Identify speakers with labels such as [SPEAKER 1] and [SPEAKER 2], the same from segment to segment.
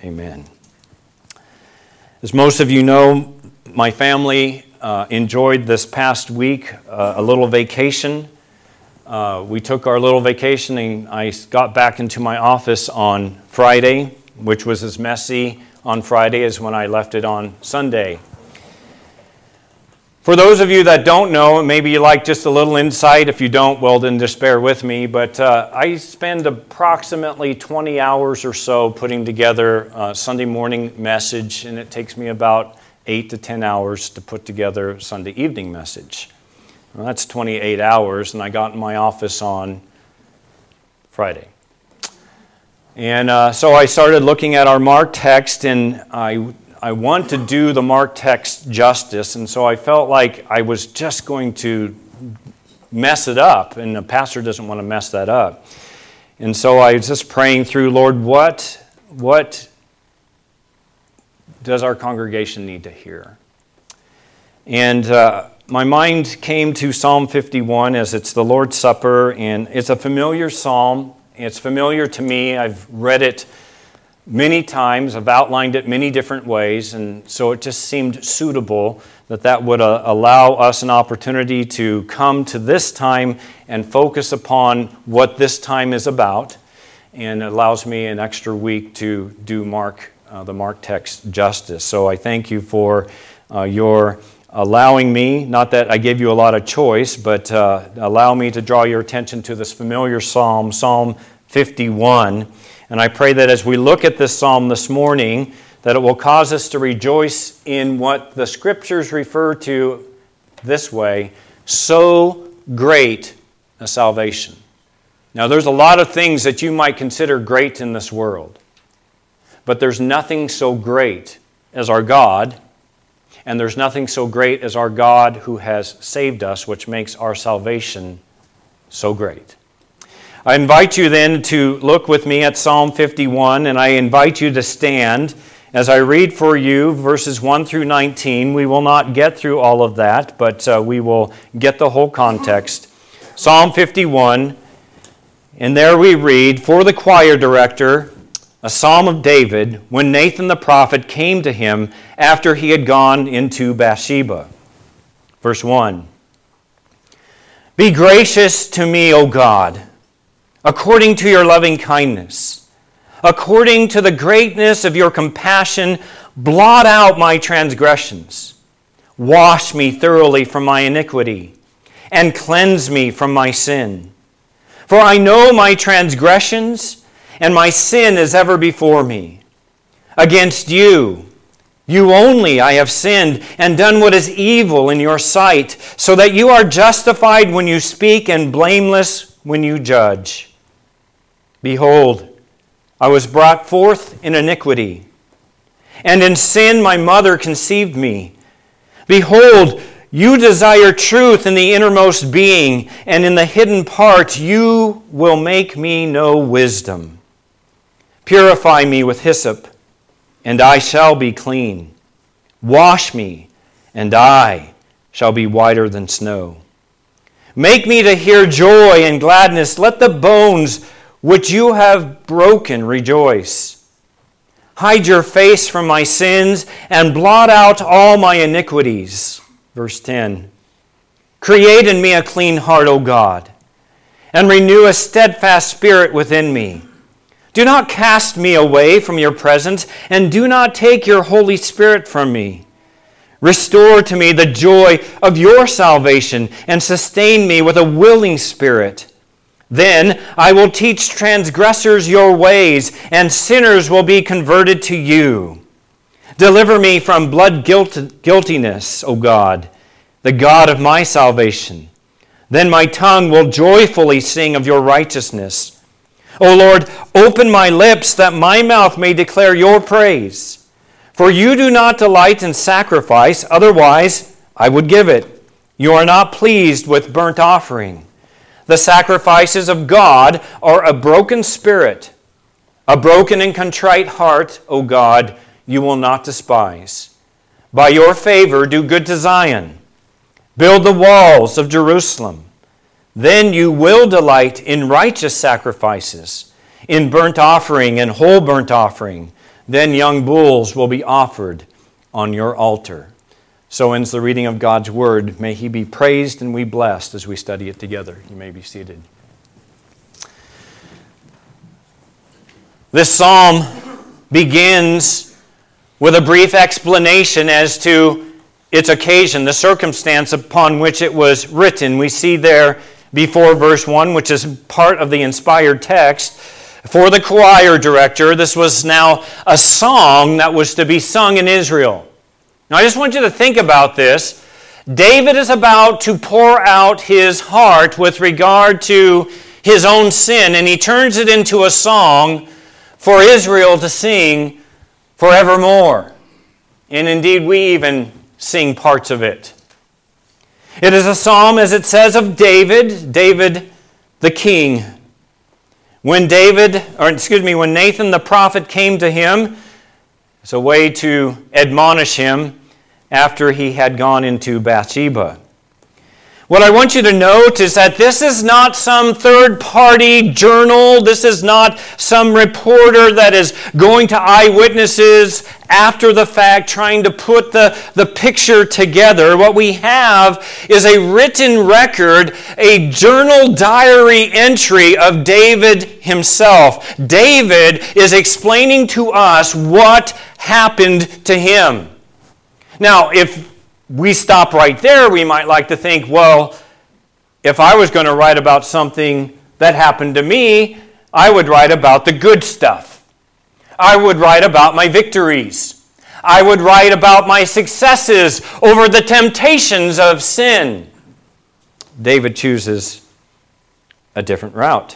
[SPEAKER 1] Amen. As most of you know, my family enjoyed this past week a little vacation. We took our little vacation and I got back into my office on Friday, which was as messy on Friday as when I left it on Sunday. For those of you that don't know, maybe you like just a little insight. If you don't, well, then just bear with me. But I spend approximately 20 hours or so putting together a Sunday morning message, and it takes me about 8 to 10 hours to put together a Sunday evening message. Well, that's 28 hours, and I got in my office on Friday. And so I started looking at our Mark text, and I want to do the Mark text justice, and so I felt like I was just going to mess it up, and the pastor doesn't want to mess that up. And so I was just praying through, Lord, what does our congregation need to hear? And my mind came to Psalm 51 as it's the Lord's Supper, and it's a familiar psalm. It's familiar to me. I've read it many times. I've outlined it many different ways, and so it just seemed suitable that would allow us an opportunity to come to this time and focus upon what this time is about, and it allows me an extra week to do the Mark text justice. So I thank you for your allowing me, not that I gave you a lot of choice, but allow me to draw your attention to this familiar psalm, Psalm 51. And I pray that as we look at this psalm this morning, that it will cause us to rejoice in what the Scriptures refer to this way, so great a salvation. Now, there's a lot of things that you might consider great in this world, but there's nothing so great as our God, and there's nothing so great as our God who has saved us, which makes our salvation so great. I invite you then to look with me at Psalm 51, and I invite you to stand as I read for you verses 1 through 19. We will not get through all of that, but we will get the whole context. Psalm 51, and there we read, "For the choir director, a psalm of David, when Nathan the prophet came to him after he had gone into Bathsheba." Verse 1, "Be gracious to me, O God, according to your loving kindness, according to the greatness of your compassion, blot out my transgressions. Wash me thoroughly from my iniquity, and cleanse me from my sin. For I know my transgressions, and my sin is ever before me. Against you, you only, I have sinned and done what is evil in your sight, so that you are justified when you speak and blameless when you judge. Behold, I was brought forth in iniquity, and in sin my mother conceived me. Behold, you desire truth in the innermost being, and in the hidden part you will make me know wisdom. Purify me with hyssop, and I shall be clean. Wash me, and I shall be whiter than snow. Make me to hear joy and gladness. Let the bones which you have broken rejoice. Hide your face from my sins and blot out all my iniquities." Verse 10, "Create in me a clean heart, O God, and renew a steadfast spirit within me. Do not cast me away from your presence, and do not take your Holy Spirit from me. Restore to me the joy of your salvation, and sustain me with a willing spirit. Then I will teach transgressors your ways, and sinners will be converted to you. Deliver me from blood guiltiness, O God, the God of my salvation. Then my tongue will joyfully sing of your righteousness. O Lord, open my lips that my mouth may declare your praise. For you do not delight in sacrifice, otherwise I would give it. You are not pleased with burnt offering. The sacrifices of God are a broken spirit. A broken and contrite heart, O God, you will not despise. By your favor do good to Zion. Build the walls of Jerusalem. Then you will delight in righteous sacrifices, in burnt offering and whole burnt offering. then young bulls will be offered on your altar. So ends the reading of God's Word. May He be praised and we blessed as we study it together. You may be seated. This psalm begins with a brief explanation as to its occasion, the circumstance upon which it was written. We see there before verse 1, which is part of the inspired text, for the choir director, this was now a song that was to be sung in Israel. Now I just want you to think about this. David is about to pour out his heart with regard to his own sin, and he turns it into a song for Israel to sing forevermore. And indeed, we even sing parts of it. It is a psalm, as it says, of David the king. When Nathan the prophet came to him, it's a way to admonish him after he had gone into Bathsheba. What I want you to note is that this is not some third-party journal. This is not some reporter that is going to eyewitnesses after the fact, trying to put the picture together. What we have is a written record, a journal diary entry of David himself. David is explaining to us what happened to him. Now, if we stop right there, we might like to think, well, if I was going to write about something that happened to me, I would write about the good stuff. I would write about my victories. I would write about my successes over the temptations of sin. David chooses a different route.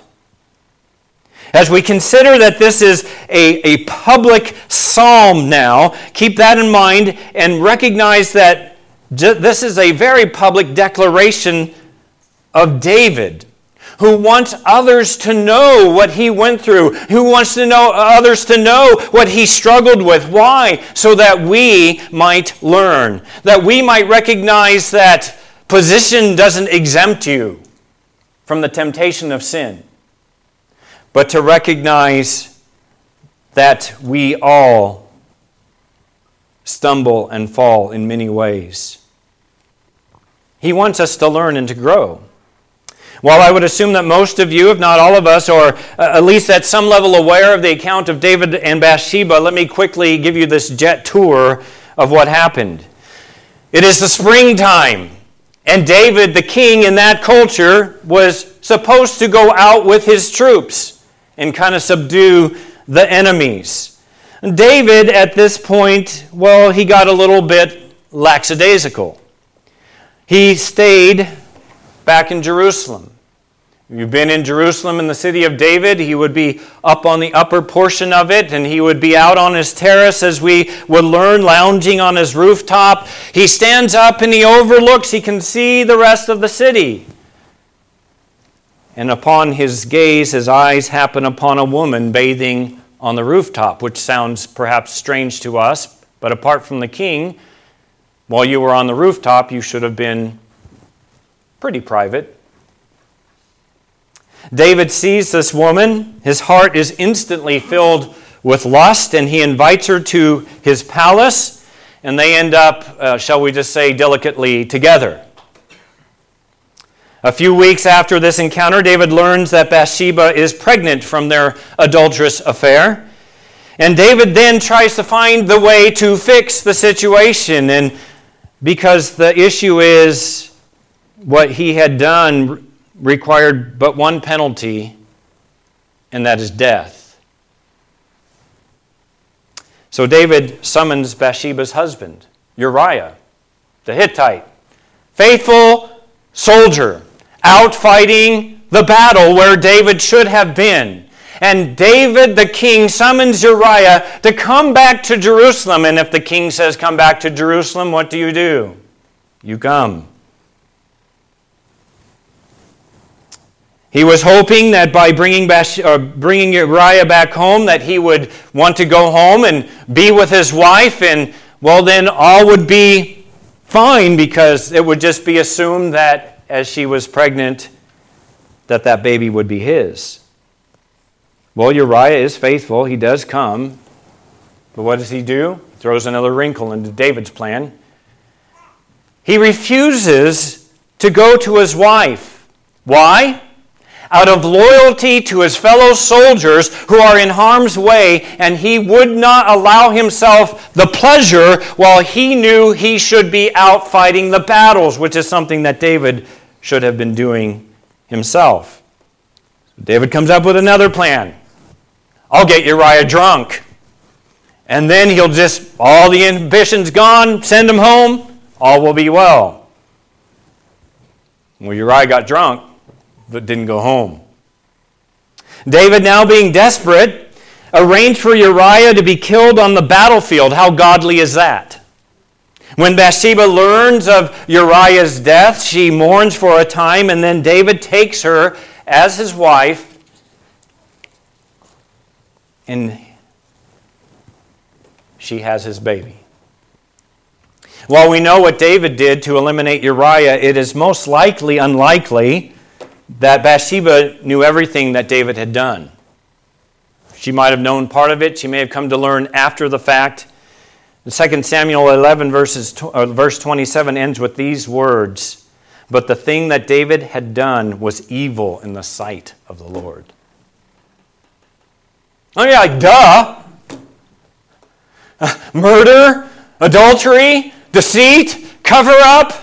[SPEAKER 1] As we consider that this is a public psalm now, keep that in mind and recognize that this is a very public declaration of David, who wants others to know what he went through, who wants others to know what he struggled with. Why? So that we might learn, that we might recognize that position doesn't exempt you from the temptation of sin, but to recognize that we all stumble and fall in many ways. He wants us to learn and to grow. While I would assume that most of you, if not all of us, are at least at some level aware of the account of David and Bathsheba, let me quickly give you this jet tour of what happened. It is the springtime, and David, the king in that culture, was supposed to go out with his troops and kind of subdue the enemies. David, at this point, well, he got a little bit lackadaisical. He stayed back in Jerusalem. If you've been in Jerusalem in the city of David, he would be up on the upper portion of it, and he would be out on his terrace, as we would learn, lounging on his rooftop. He stands up and he overlooks, he can see the rest of the city. And upon his gaze, his eyes happen upon a woman bathing on the rooftop, which sounds perhaps strange to us, but apart from the king, while you were on the rooftop, you should have been pretty private. David sees this woman. His heart is instantly filled with lust, and he invites her to his palace, and they end up, shall we just say, delicately together. A few weeks after this encounter, David learns that Bathsheba is pregnant from their adulterous affair. And David then tries to find the way to fix the situation. And because the issue is what he had done required but one penalty, and that is death. So David summons Bathsheba's husband, Uriah, the Hittite, faithful soldier, out fighting the battle where David should have been. And David, the king, summons Uriah to come back to Jerusalem. And if the king says, come back to Jerusalem, what do? You come. He was hoping that by bringing Uriah back home, that he would want to go home and be with his wife, and, well, then all would be fine, because it would just be assumed that as she was pregnant, that baby would be his. Well, Uriah is faithful. He does come. But what does he do? He throws another wrinkle into David's plan. He refuses to go to his wife. Why? Out of loyalty to his fellow soldiers who are in harm's way, and he would not allow himself the pleasure while he knew he should be out fighting the battles, which is something that David should have been doing himself. David comes up with another plan. I'll get Uriah drunk. And then he'll just, all the inhibitions gone, send him home, all will be well. Well, Uriah got drunk, but didn't go home. David, now being desperate, arranged for Uriah to be killed on the battlefield. How godly is that? When Bathsheba learns of Uriah's death, she mourns for a time, and then David takes her as his wife, and she has his baby. While we know what David did to eliminate Uriah, it is most likely unlikely that Bathsheba knew everything that David had done. She might have known part of it. She may have come to learn after the fact. 2 Samuel 11, verse 27 ends with these words, "But the thing that David had done was evil in the sight of the Lord." Oh yeah, like, duh! Murder, adultery, deceit, cover-up.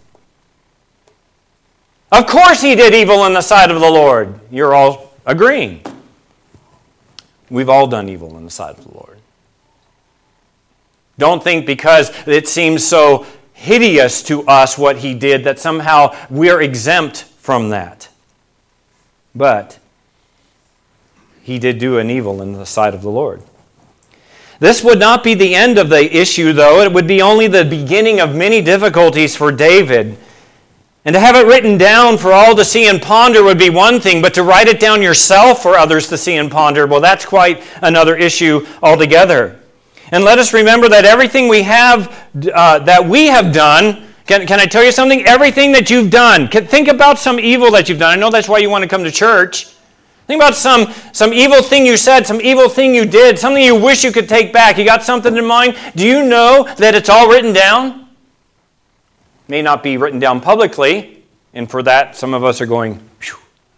[SPEAKER 1] Of course he did evil in the sight of the Lord. You're all agreeing. We've all done evil in the sight of the Lord. Don't think because it seems so hideous to us what he did that somehow we're exempt from that. But he did do an evil in the sight of the Lord. This would not be the end of the issue, though. It would be only the beginning of many difficulties for David. And to have it written down for all to see and ponder would be one thing, but to write it down yourself for others to see and ponder, well, that's quite another issue altogether. And let us remember that everything we have done, can I tell you something? Everything that you've done, think about some evil that you've done. I know that's why you want to come to church. Think about some evil thing you said, some evil thing you did, something you wish you could take back. You got something in mind? Do you know that it's all written down? May not be written down publicly, and for that, some of us are going, phew.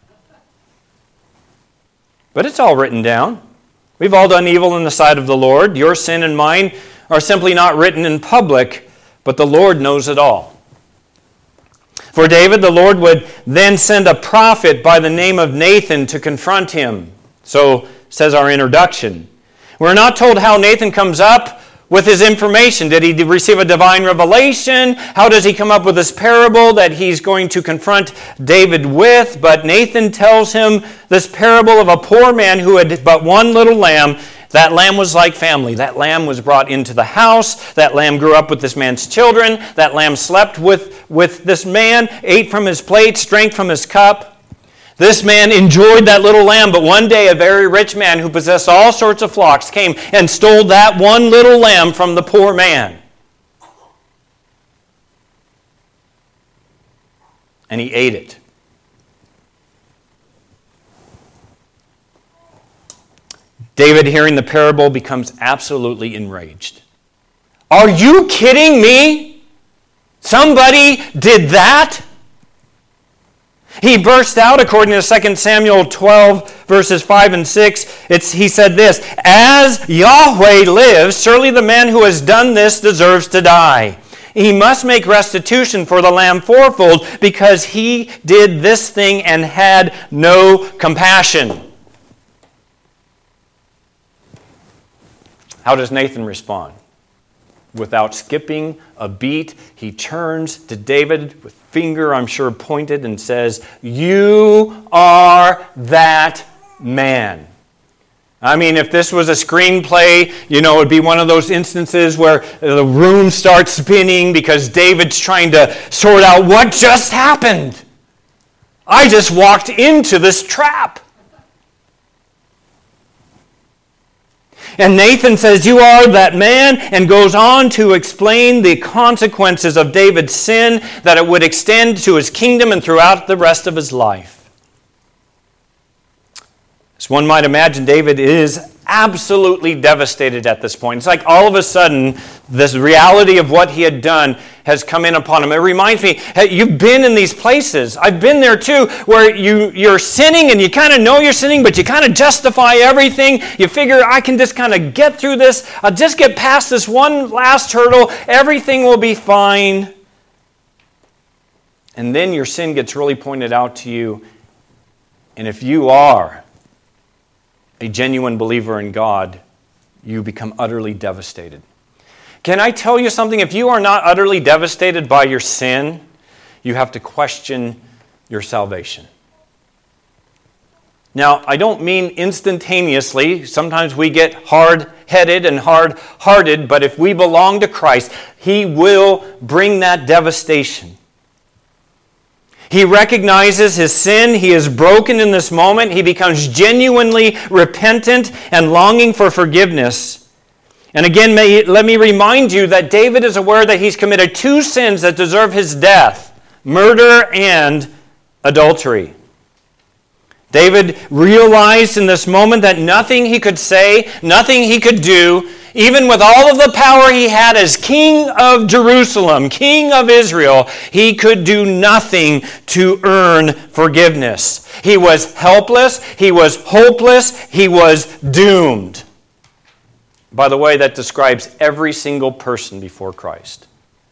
[SPEAKER 1] But it's all written down. We've all done evil in the sight of the Lord. Your sin and mine are simply not written in public, but the Lord knows it all. For David, the Lord would then send a prophet by the name of Nathan to confront him. So says our introduction. We're not told how Nathan comes up with his information. Did he receive a divine revelation? How does he come up with this parable that he's going to confront David with? But Nathan tells him this parable of a poor man who had but one little lamb. That lamb was like family. That lamb was brought into the house. That lamb grew up with this man's children. That lamb slept with this man, ate from his plate, drank from his cup. This man enjoyed that little lamb, but one day a very rich man who possessed all sorts of flocks came and stole that one little lamb from the poor man. And he ate it. David, hearing the parable, becomes absolutely enraged. Are you kidding me? Somebody did that? He burst out, according to 2 Samuel 12, verses 5 and 6. He said this, "As Yahweh lives, surely the man who has done this deserves to die. He must make restitution for the lamb fourfold because he did this thing and had no compassion." How does Nathan respond? Without skipping a beat, he turns to David with finger, I'm sure, pointed and says, "You are that man." I mean, if this was a screenplay, it would be one of those instances where the room starts spinning because David's trying to sort out what just happened. I just walked into this trap. And Nathan says, "You are that man," and goes on to explain the consequences of David's sin, that it would extend to his kingdom and throughout the rest of his life. As one might imagine, David is absolutely devastated at this point. It's like all of a sudden, this reality of what he had done has come in upon him. It reminds me, hey, you've been in these places. I've been there too, where you're sinning and you kind of know you're sinning, but you kind of justify everything. You figure, I can just kind of get through this. I'll just get past this one last hurdle. Everything will be fine. And then your sin gets really pointed out to you. And if you are a genuine believer in God, you become utterly devastated. Can I tell you something? If you are not utterly devastated by your sin, you have to question your salvation. Now, I don't mean instantaneously. Sometimes we get hard-headed and hard-hearted, but if we belong to Christ, He will bring that devastation. He recognizes his sin. He is broken in this moment. He becomes genuinely repentant and longing for forgiveness. And again, let me remind you that David is aware that he's committed two sins that deserve his death: murder and adultery. David realized in this moment that nothing he could say, nothing he could do, even with all of the power he had as king of Jerusalem, king of Israel, he could do nothing to earn forgiveness. He was helpless, he was hopeless, he was doomed. By the way, that describes every single person before Christ.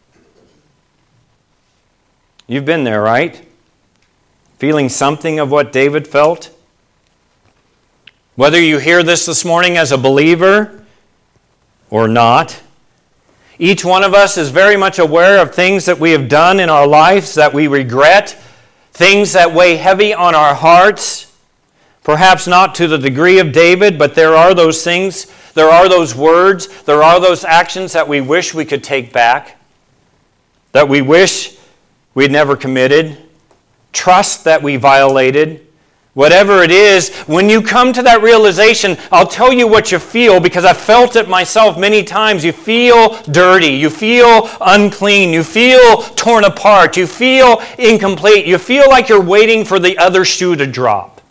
[SPEAKER 1] You've been there, right? Feeling something of what David felt? Whether you hear this morning as a believer or not, each one of us is very much aware of things that we have done in our lives that we regret, things that weigh heavy on our hearts. Perhaps not to the degree of David, but there are those things, there are those words, there are those actions that we wish we could take back, that we wish we'd never committed, trust that we violated. Whatever it is, when you come to that realization, I'll tell you what you feel, because I've felt it myself many times. You feel dirty. You feel unclean. You feel torn apart. You feel incomplete. You feel like you're waiting for the other shoe to drop.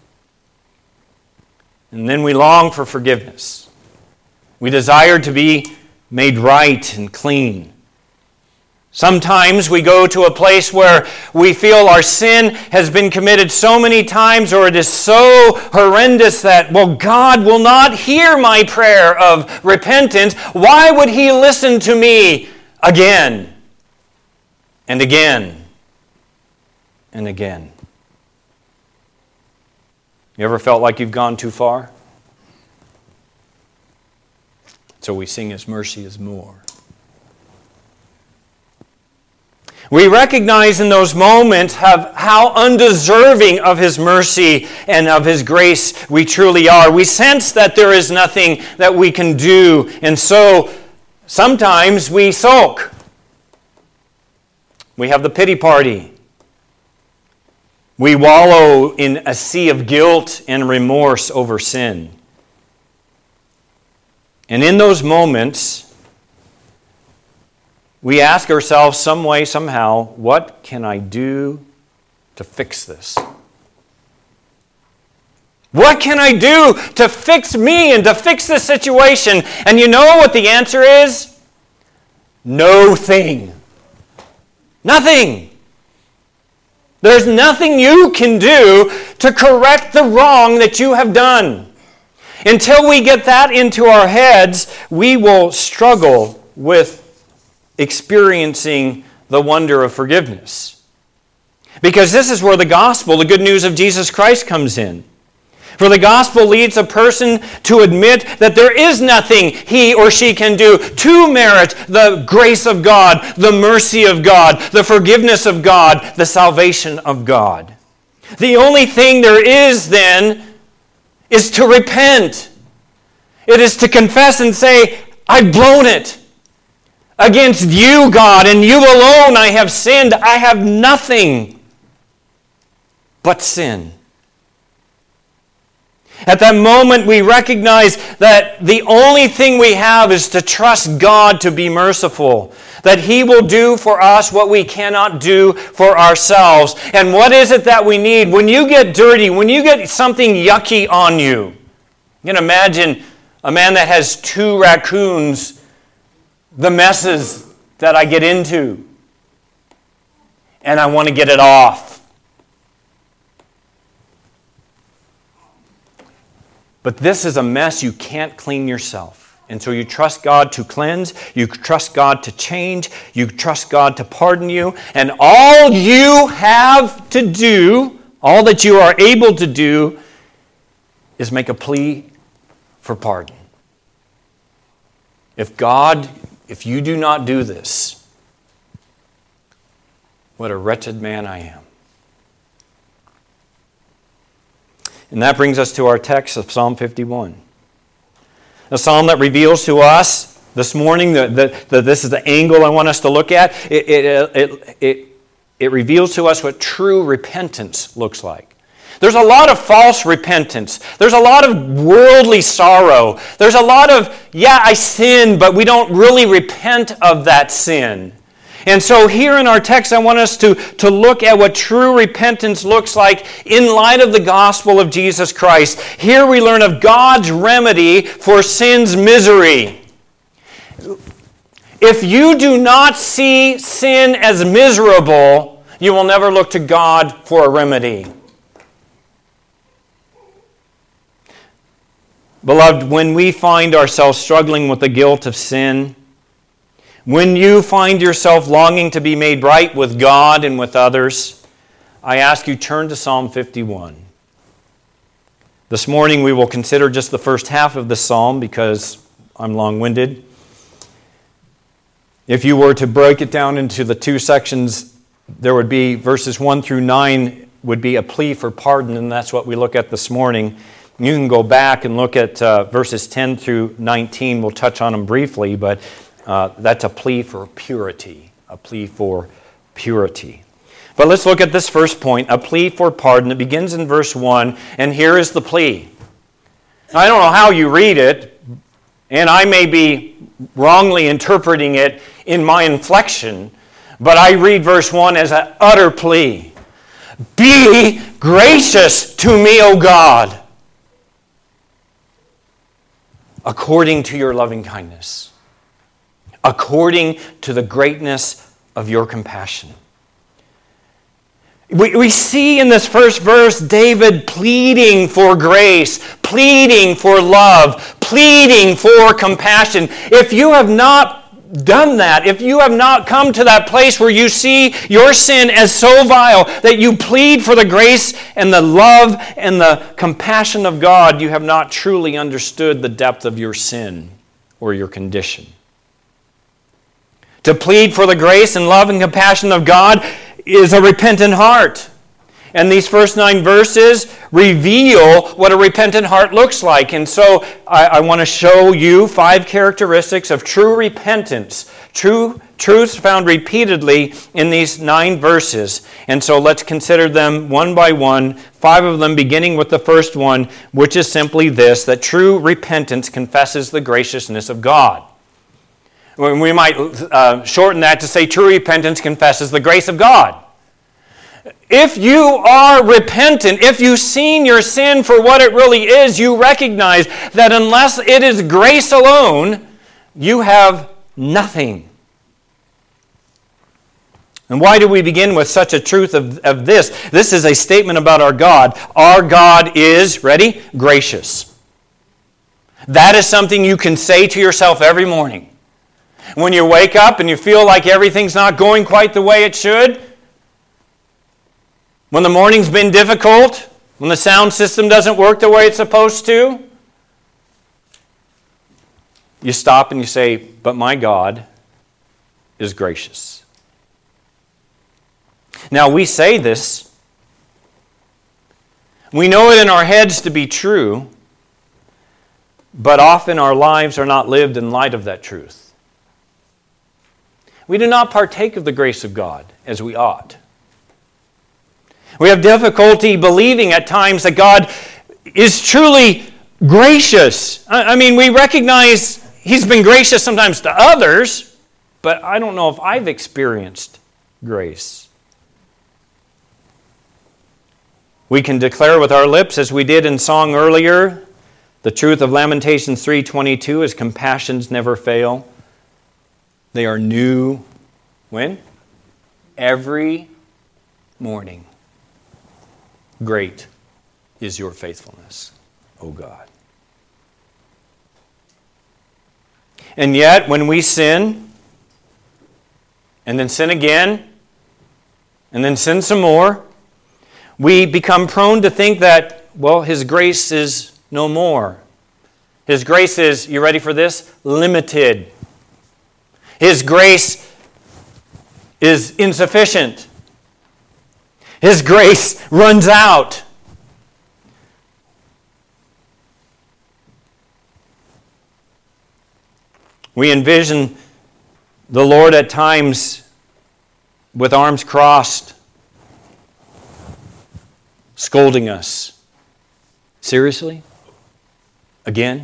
[SPEAKER 1] And then we long for forgiveness. We desire to be made right and clean. Sometimes we go to a place where we feel our sin has been committed so many times, or it is so horrendous that, well, God will not hear my prayer of repentance. Why would He listen to me again and again and again? You ever felt like you've gone too far? So we sing, His mercy is more. We recognize in those moments how undeserving of His mercy and of His grace we truly are. We sense that there is nothing that we can do, and so sometimes we sulk. We have the pity party. We wallow in a sea of guilt and remorse over sin. And in those moments, we ask ourselves some way, somehow, what can I do to fix this? What can I do to fix me and to fix this situation? And you know what the answer is? No thing. Nothing. There's nothing you can do to correct the wrong that you have done. Until we get that into our heads, we will struggle with experiencing the wonder of forgiveness. Because this is where the gospel, the good news of Jesus Christ, comes in. For the gospel leads a person to admit that there is nothing he or she can do to merit the grace of God, the mercy of God, the forgiveness of God, the salvation of God. The only thing there is then is to repent. It is to confess and say, I've blown it. Against you, God, and you alone I have sinned. I have nothing but sin. At that moment, we recognize that the only thing we have is to trust God to be merciful, that He will do for us what we cannot do for ourselves. And what is it that we need? When you get dirty, when you get something yucky on you, you can imagine a man that has 2 raccoons, the messes that I get into, and I want to get it off. But this is a mess you can't clean yourself. And so you trust God to cleanse, you trust God to change, you trust God to pardon you, and all you have to do, all that you are able to do, is make a plea for pardon. If you do not do this, what a wretched man I am. And that brings us to our text of Psalm 51. A psalm that reveals to us this morning that this is the angle I want us to look at. It reveals to us what true repentance looks like. There's a lot of false repentance. There's a lot of worldly sorrow. There's a lot of, I sin, but we don't really repent of that sin. And so here in our text, I want us to look at what true repentance looks like in light of the gospel of Jesus Christ. Here we learn of God's remedy for sin's misery. If you do not see sin as miserable, you will never look to God for a remedy. Beloved, when we find ourselves struggling with the guilt of sin, when you find yourself longing to be made right with God and with others, I ask you, turn to Psalm 51. This morning we will consider just the first half of the psalm because I'm long-winded. If you were to break it down into the 2 sections, there would be verses 1 through 9 would be a plea for pardon, and that's what we look at this morning. You can go back and look at verses 10 through 19. We'll touch on them briefly, but that's a plea for purity, a plea for purity. But let's look at this first point, a plea for pardon. It begins in verse 1, and here is the plea. Now, I don't know how you read it, and I may be wrongly interpreting it in my inflection, but I read verse 1 as an utter plea. Be gracious to me, O God, according to your loving kindness, according to the greatness of your compassion. We see in this first verse David pleading for grace, pleading for love, pleading for compassion. If you have not done that, if you have not come to that place where you see your sin as so vile that you plead for the grace and the love and the compassion of God, you have not truly understood the depth of your sin or your condition. To plead for the grace and love and compassion of God is a repentant heart. And these first 9 verses reveal what a repentant heart looks like. And so I want to show you 5 characteristics of true repentance, truths found repeatedly in these 9 verses. And so let's consider them one by one, 5 of them beginning with the first one, which is simply this, that true repentance confesses the graciousness of God. We might shorten that to say true repentance confesses the grace of God. If you are repentant, if you've seen your sin for what it really is, you recognize that unless it is grace alone, you have nothing. And why do we begin with such a truth of this? This is a statement about our God. Our God is, ready? Gracious. That is something you can say to yourself every morning. When you wake up and you feel like everything's not going quite the way it should, when the morning's been difficult, when the sound system doesn't work the way it's supposed to, you stop and you say, but my God is gracious. Now we say this, we know it in our heads to be true, but often our lives are not lived in light of that truth. We do not partake of the grace of God as we ought. We have difficulty believing at times that God is truly gracious. I mean, we recognize He's been gracious sometimes to others, but I don't know if I've experienced grace. We can declare with our lips, as we did in song earlier, the truth of Lamentations 3:22 is compassions never fail. They are new. When? Every morning. Great is your faithfulness, O God. And yet, when we sin, and then sin again, and then sin some more, we become prone to think that, well, His grace is no more. His grace is, you ready for this? Limited. His grace is insufficient. His grace runs out. We envision the Lord at times with arms crossed, scolding us. Seriously? Again?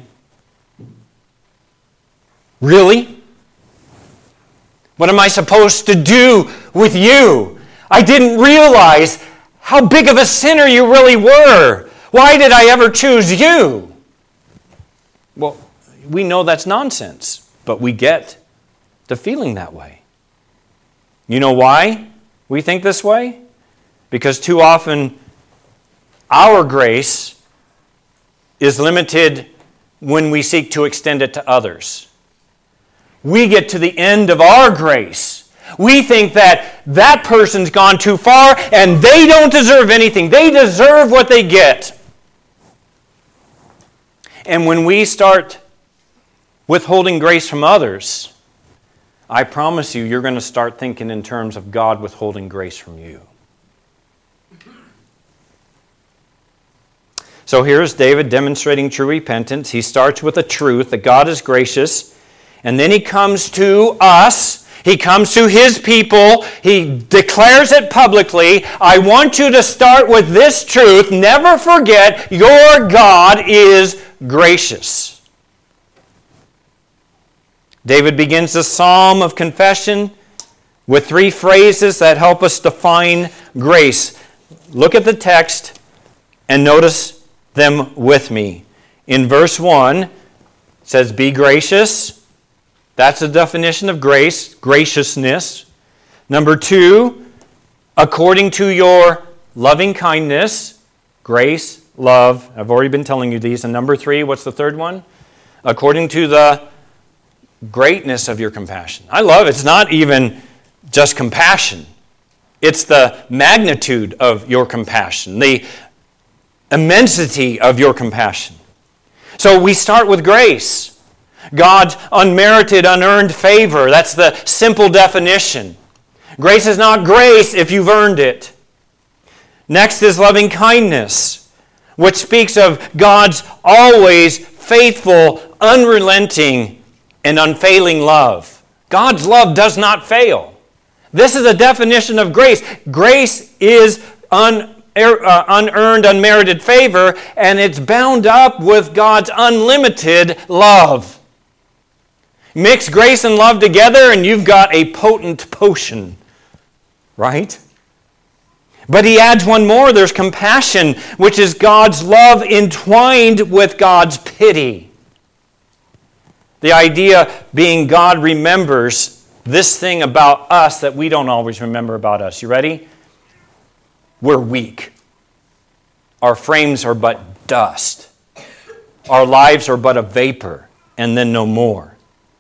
[SPEAKER 1] Really? What am I supposed to do with you? I didn't realize how big of a sinner you really were. Why did I ever choose you? Well, we know that's nonsense, but we get to feeling that way. You know why we think this way? Because too often our grace is limited when we seek to extend it to others. We get to the end of our grace. We think that that person's gone too far and they don't deserve anything. They deserve what they get. And when we start withholding grace from others, I promise you, you're going to start thinking in terms of God withholding grace from you. So here's David demonstrating true repentance. He starts with the truth that God is gracious, and then he comes to us. He comes to his people. He declares it publicly. I want you to start with this truth. Never forget, your God is gracious. David begins the psalm of confession with three phrases that help us define grace. Look at the text and notice them with me. In verse 1, it says, be gracious. That's the definition of grace, graciousness. Number 2, according to your loving kindness, grace, love. I've already been telling you these. And number 3, what's the third one? According to the greatness of your compassion. I love it. It's not even just compassion. It's the magnitude of your compassion, the immensity of your compassion. So we start with grace. God's unmerited, unearned favor. That's the simple definition. Grace is not grace if you've earned it. Next is loving kindness, which speaks of God's always faithful, unrelenting, and unfailing love. God's love does not fail. This is a definition of grace. Grace is unearned, unmerited favor, and it's bound up with God's unlimited love. Mix grace and love together, and you've got a potent potion, right? But he adds one more. There's compassion, which is God's love entwined with God's pity. The idea being God remembers this thing about us that we don't always remember about us. You ready? We're weak. Our frames are but dust. Our lives are but a vapor, and then no more.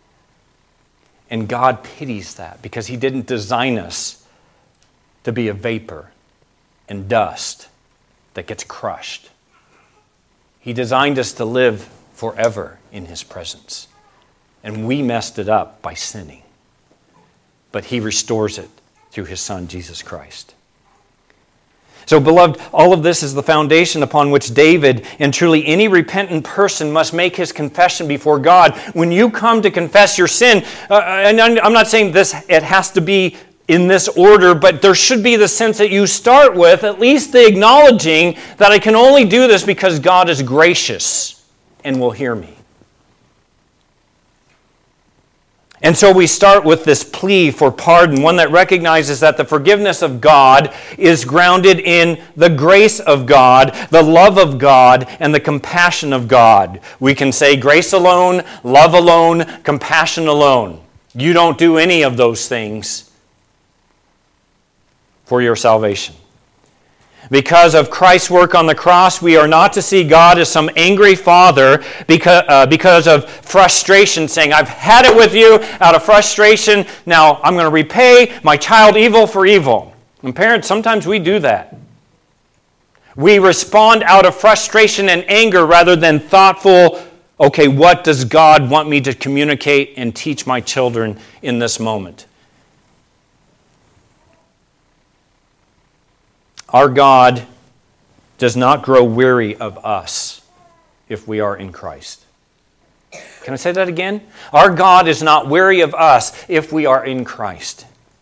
[SPEAKER 1] And God pities that because he didn't design us to be a vapor and dust that gets crushed. He designed us to live forever in his presence. And we messed it up by sinning. But he restores it through his Son, Jesus Christ. So, beloved, all of this is the foundation upon which David and truly any repentant person must make his confession before God. When you come to confess your sin, and I'm not saying this, it has to be in this order, but there should be the sense that you start with at least the acknowledging that I can only do this because God is gracious and will hear me. And so we start with this plea for pardon, one that recognizes that the forgiveness of God is grounded in the grace of God, the love of God, and the compassion of God. We can say grace alone, love alone, compassion alone. You don't do any of those things for your salvation. Because of Christ's work on the cross, we are not to see God as some angry father because of frustration, saying, I've had it with you out of frustration. Now I'm going to repay my child evil for evil. And parents, sometimes we do that. We respond out of frustration and anger rather than thoughtful, okay, what does God want me to communicate and teach my children in this moment? Our God does not grow weary of us if we are in Christ. Can I say that again? Our God is not weary of us if we are in Christ.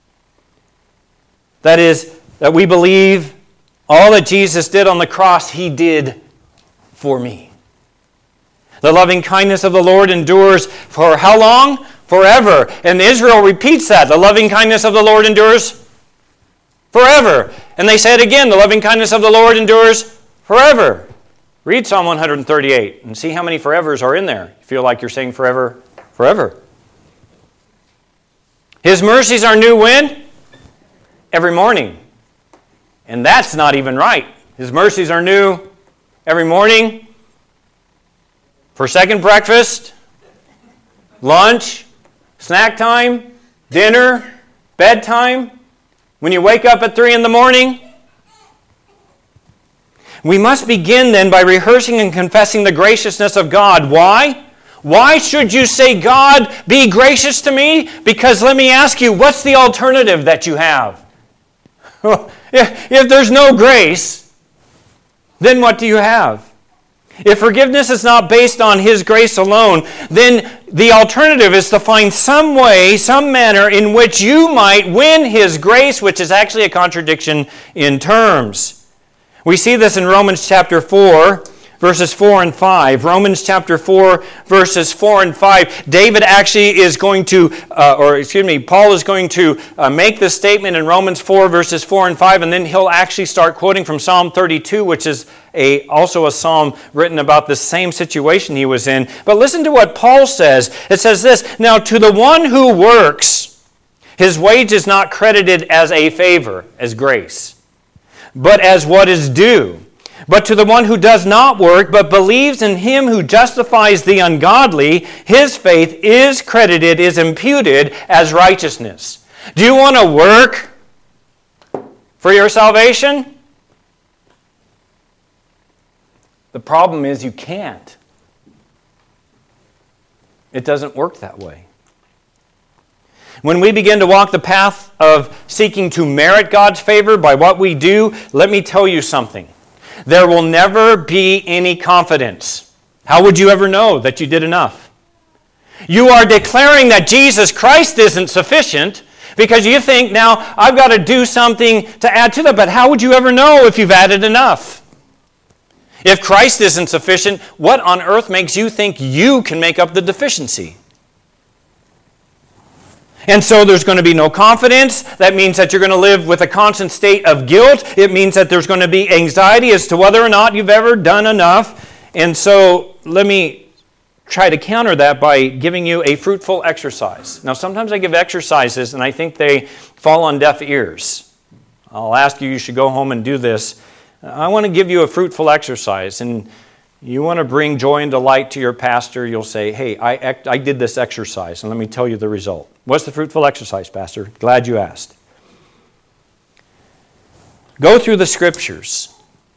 [SPEAKER 1] That is, that we believe all that Jesus did on the cross, He did for me. The loving kindness of the Lord endures for how long? Forever. And Israel repeats that. The loving kindness of the Lord endures forever. And they say it again, the loving kindness of the Lord endures forever. Read Psalm 138 and see how many forevers are in there. You feel like you're saying forever, forever. His mercies are new when? Every morning. And that's not even right. His mercies are new every morning. For second breakfast, lunch, snack time, dinner, bedtime. When you wake up at 3 in the morning, we must begin then by rehearsing and confessing the graciousness of God. Why? Why should you say, God, be gracious to me? Because let me ask you, what's the alternative that you have? If there's no grace, then what do you have? If forgiveness is not based on His grace alone, then the alternative is to find some way, some manner in which you might win His grace, which is actually a contradiction in terms. We see this in Romans chapter 4, verses 4 and 5. Romans chapter 4, verses 4 and 5. David actually is going to, Paul is going to make this statement in Romans 4, verses 4 and 5, and then he'll actually start quoting from Psalm 32, which is also a psalm written about the same situation he was in. But listen to what Paul says. It says this, now to the one who works, his wage is not credited as a favor, as grace, but as what is due. But to the one who does not work, but believes in Him who justifies the ungodly, his faith is credited, is imputed as righteousness. Do you want to work for your salvation? The problem is you can't. It doesn't work that way. When we begin to walk the path of seeking to merit God's favor by what we do, let me tell you something. There will never be any confidence. How would you ever know that you did enough? You are declaring that Jesus Christ isn't sufficient because you think, now, I've got to do something to add to that. But how would you ever know if you've added enough? If Christ isn't sufficient, what on earth makes you think you can make up the deficiency? And so there's going to be no confidence. That means that you're going to live with a constant state of guilt. It means that there's going to be anxiety as to whether or not you've ever done enough. And so let me try to counter that by giving you a fruitful exercise. Now, sometimes I give exercises and I think they fall on deaf ears. I'll ask you should go home and do this. I want to give you a fruitful exercise. And you want to bring joy and delight to your pastor, you'll say, hey, I did this exercise, and let me tell you the result. What's the fruitful exercise, Pastor? Glad you asked. Go through the Scriptures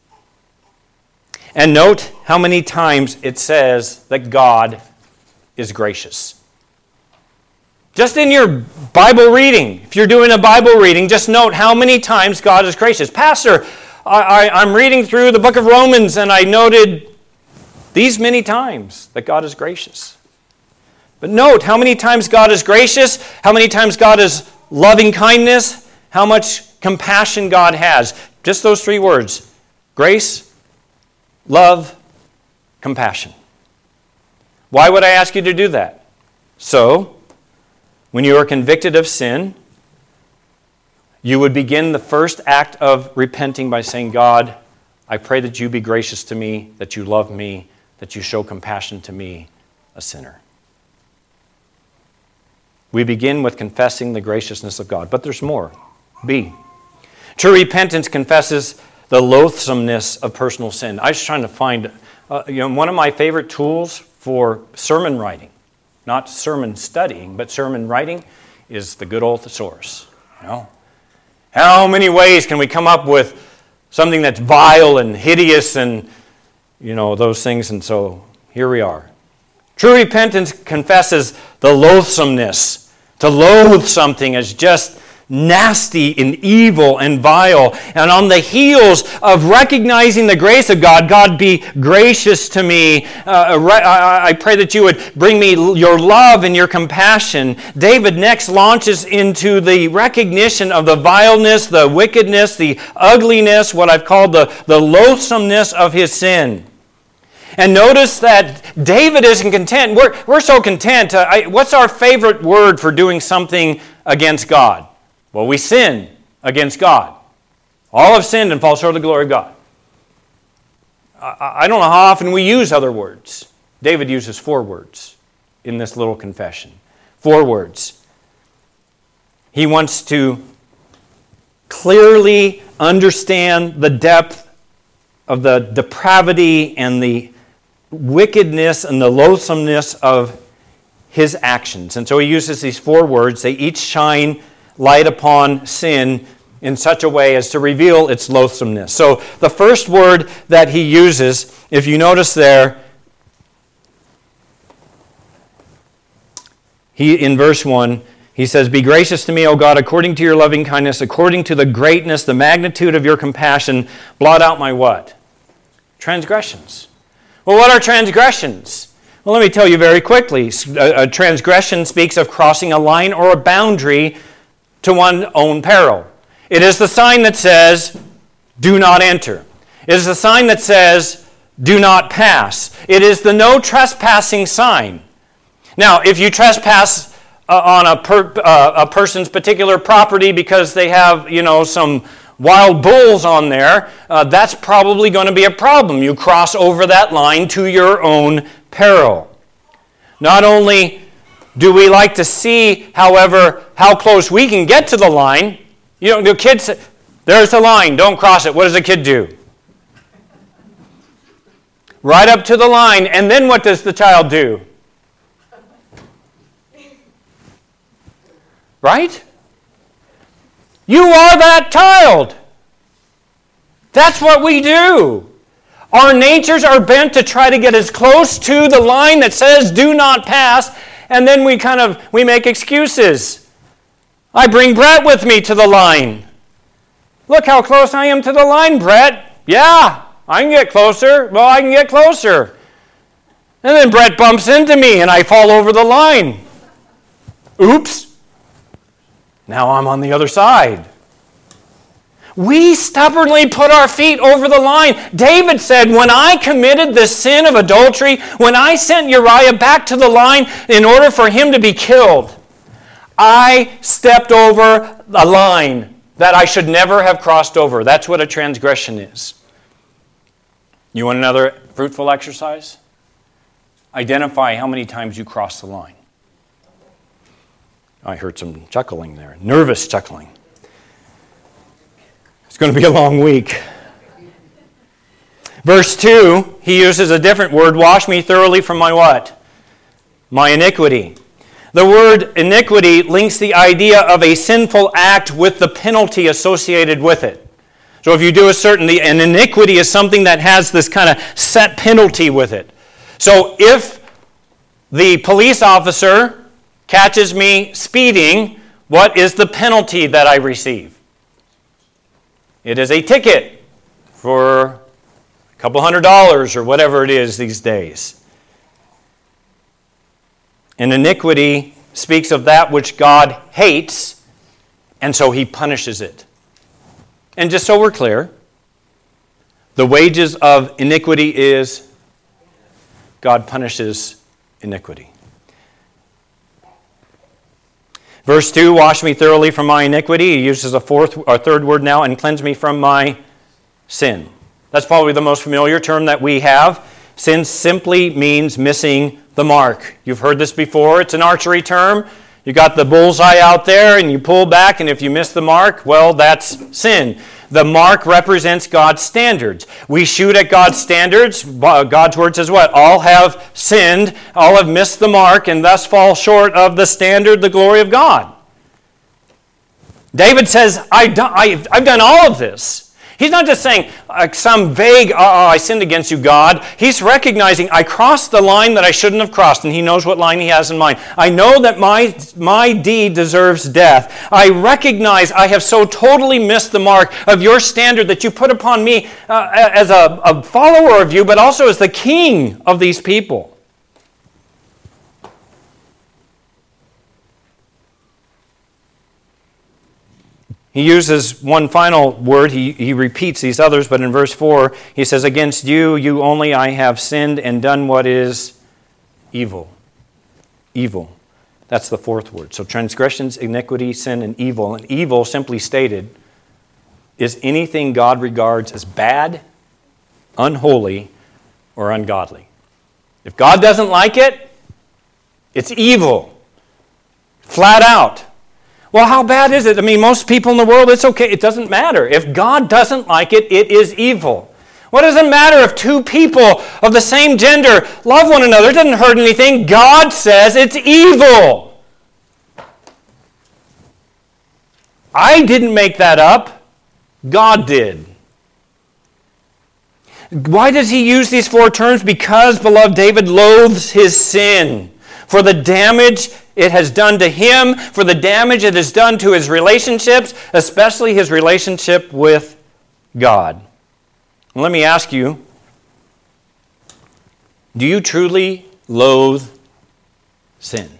[SPEAKER 1] and note how many times it says that God is gracious. Just in your Bible reading, if you're doing a Bible reading, just note how many times God is gracious. Pastor, I'm reading through the book of Romans, and I noted these many times that God is gracious. But note how many times God is gracious, how many times God is loving kindness, how much compassion God has. Just those three words: grace, love, compassion. Why would I ask you to do that? So, when you are convicted of sin, you would begin the first act of repenting by saying, God, I pray that you be gracious to me, that you love me, that you show compassion to me, a sinner. We begin with confessing the graciousness of God. But there's more. B, true repentance confesses the loathsomeness of personal sin. I was trying to find, one of my favorite tools for sermon writing, not sermon studying, but sermon writing, is the good old thesaurus. How many ways can we come up with something that's vile and hideous and, those things? And so here we are. True repentance confesses the loathsomeness. To loathe something as just nasty and evil and vile. And on the heels of recognizing the grace of God, God, be gracious to me. I pray that you would bring me your love and your compassion. David next launches into the recognition of the vileness, the wickedness, the ugliness, what I've called the loathsomeness of his sin. And notice that David isn't content. We're so content. What's our favorite word for doing something against God? Well, we sin against God. All have sinned and fall short of the glory of God. I don't know how often we use other words. David uses 4 words in this little confession. 4 words. He wants to clearly understand the depth of the depravity and the wickedness and the loathsomeness of his actions. And so he uses these 4 words. They each shine light upon sin in such a way as to reveal its loathsomeness. So the first word that he uses, if you notice there, in verse 1, he says, be gracious to me, O God, according to your loving kindness, according to the greatness, the magnitude of your compassion, blot out my what? Transgressions. Well, what are transgressions? Well, let me tell you very quickly. A transgression speaks of crossing a line or a boundary to one's own peril. It is the sign that says, do not enter. It is the sign that says, do not pass. It is the no trespassing sign. Now, if you trespass on a person's particular property because they have, some wild bulls on there, that's probably going to be a problem. You cross over that line to your own peril. Not only do we like to see, however, how close we can get to the line? The kids say, there's the line, don't cross it. What does the kid do? Right up to the line, and then what does the child do? Right? You are that child. That's what we do. Our natures are bent to try to get as close to the line that says do not pass, and then we make excuses. I bring Brett with me to the line. Look how close I am to the line, Brett. Yeah, I can get closer. Well, I can get closer. And then Brett bumps into me and I fall over the line. Oops. Now I'm on the other side. We stubbornly put our feet over the line. David said, when I committed the sin of adultery, when I sent Uriah back to the line in order for him to be killed, I stepped over a line that I should never have crossed over. That's what a transgression is. You want another fruitful exercise? Identify how many times you cross the line. I heard some chuckling there, nervous chuckling. It's going to be a long week. Verse 2, he uses a different word, wash me thoroughly from my what? My iniquity. The word iniquity links the idea of a sinful act with the penalty associated with it. So if you do an iniquity is something that has this kind of set penalty with it. So if the police officer catches me speeding, what is the penalty that I receive? It is a ticket for a couple $100 or whatever it is these days. And iniquity speaks of that which God hates And so he punishes it. And just so we're clear, the wages of iniquity is God punishes iniquity. Verse 2, wash me thoroughly from my iniquity. He uses a third word now, and cleanse me from my sin. That's probably the most familiar term that we have. Sin simply means missing the mark. You've heard this before. It's an archery term. You got the bullseye out there and you pull back, and if you miss the mark, well, that's sin. The mark represents God's standards. We shoot at God's standards. God's word says what? All have sinned, all have missed the mark, and thus fall short of the standard, the glory of God. David says, I've done all of this. He's not just saying some vague, I sinned against you, God. He's recognizing I crossed the line that I shouldn't have crossed, and he knows what line he has in mind. I know that my deed deserves death. I recognize I have so totally missed the mark of your standard that you put upon me as a follower of you, but also as the king of these people. He uses one final word. He repeats these others, but in verse 4, he says, against you, you only, I have sinned and done what is evil. Evil. That's the fourth word. So transgressions, iniquity, sin, and evil. And evil, simply stated, is anything God regards as bad, unholy, or ungodly. If God doesn't like it, it's evil. Flat out. Well, how bad is it? I mean, most people in the world, it's okay. It doesn't matter. If God doesn't like it, it is evil. What does it matter if two people of the same gender love one another? It doesn't hurt anything. God says it's evil. I didn't make that up. God did. Why does he use these four terms? Because, beloved, David loathes his sin for the damage it has done to him, for the damage it has done to his relationships, especially his relationship with God. And let me ask you, do you truly loathe sin?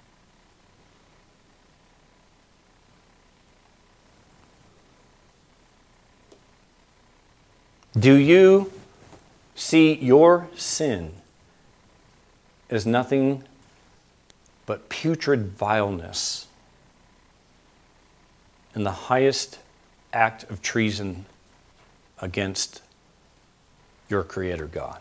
[SPEAKER 1] Do you see your sin as nothing but putrid vileness and the highest act of treason against your Creator God?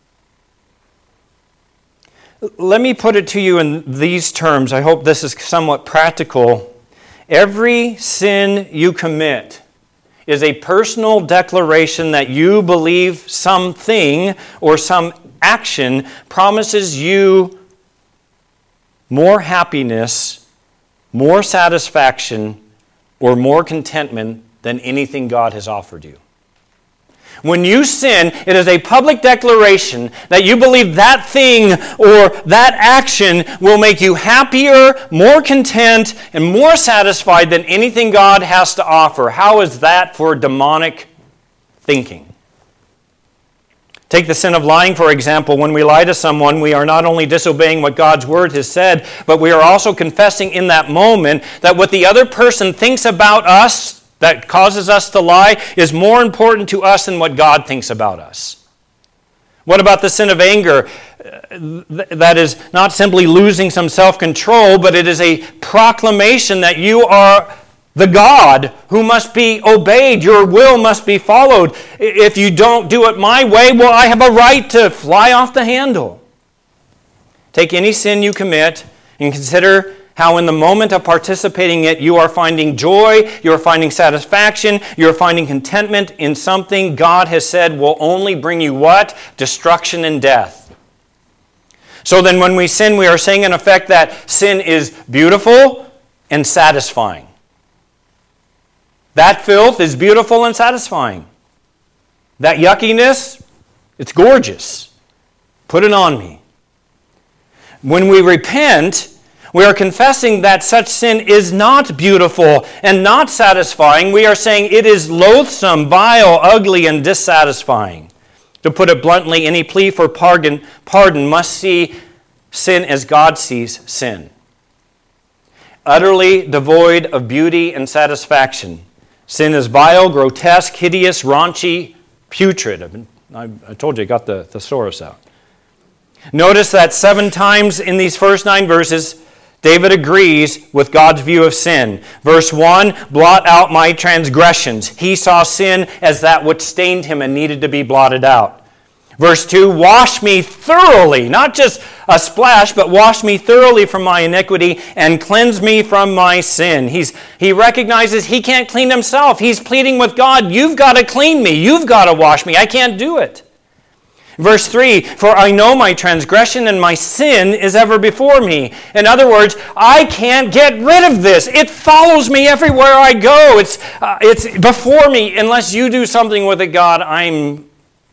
[SPEAKER 1] Let me put it to you in these terms. I hope this is somewhat practical. Every sin you commit is a personal declaration that you believe something or some action promises you more happiness, more satisfaction, or more contentment than anything God has offered you. When you sin, it is a public declaration that you believe that thing or that action will make you happier, more content, and more satisfied than anything God has to offer. How is that for demonic thinking? Take the sin of lying, for example. When we lie to someone, we are not only disobeying what God's Word has said, but we are also confessing in that moment that what the other person thinks about us that causes us to lie is more important to us than what God thinks about us. What about the sin of anger? That is not simply losing some self-control, but it is a proclamation that you are the God who must be obeyed. Your will must be followed. If you don't do it my way, well, I have a right to fly off the handle. Take any sin you commit and consider how in the moment of participating in it, you are finding joy, you are finding satisfaction, you are finding contentment in something God has said will only bring you what? Destruction and death. So then when we sin, we are saying in effect that sin is beautiful and satisfying. That filth is beautiful and satisfying. That yuckiness, it's gorgeous. Put it on me. When we repent, we are confessing that such sin is not beautiful and not satisfying. We are saying it is loathsome, vile, ugly, and dissatisfying. To put it bluntly, any plea for pardon must see sin as God sees sin. utterly devoid of beauty and satisfaction. Sin is vile, grotesque, hideous, raunchy, putrid. I told you I got the thesaurus out. Notice that 7 times in these first 9 verses, David agrees with God's view of sin. Verse 1, blot out my transgressions. He saw sin as that which stained him and needed to be blotted out. Verse 2, wash me thoroughly, not just a splash, but wash me thoroughly from my iniquity and cleanse me from my sin. He recognizes he can't clean himself. He's pleading with God, you've got to clean me. You've got to wash me. I can't do it. Verse 3, for I know my transgression and my sin is ever before me. In other words, I can't get rid of this. It follows me everywhere I go. It's before me. Unless you do something with it, God, I'm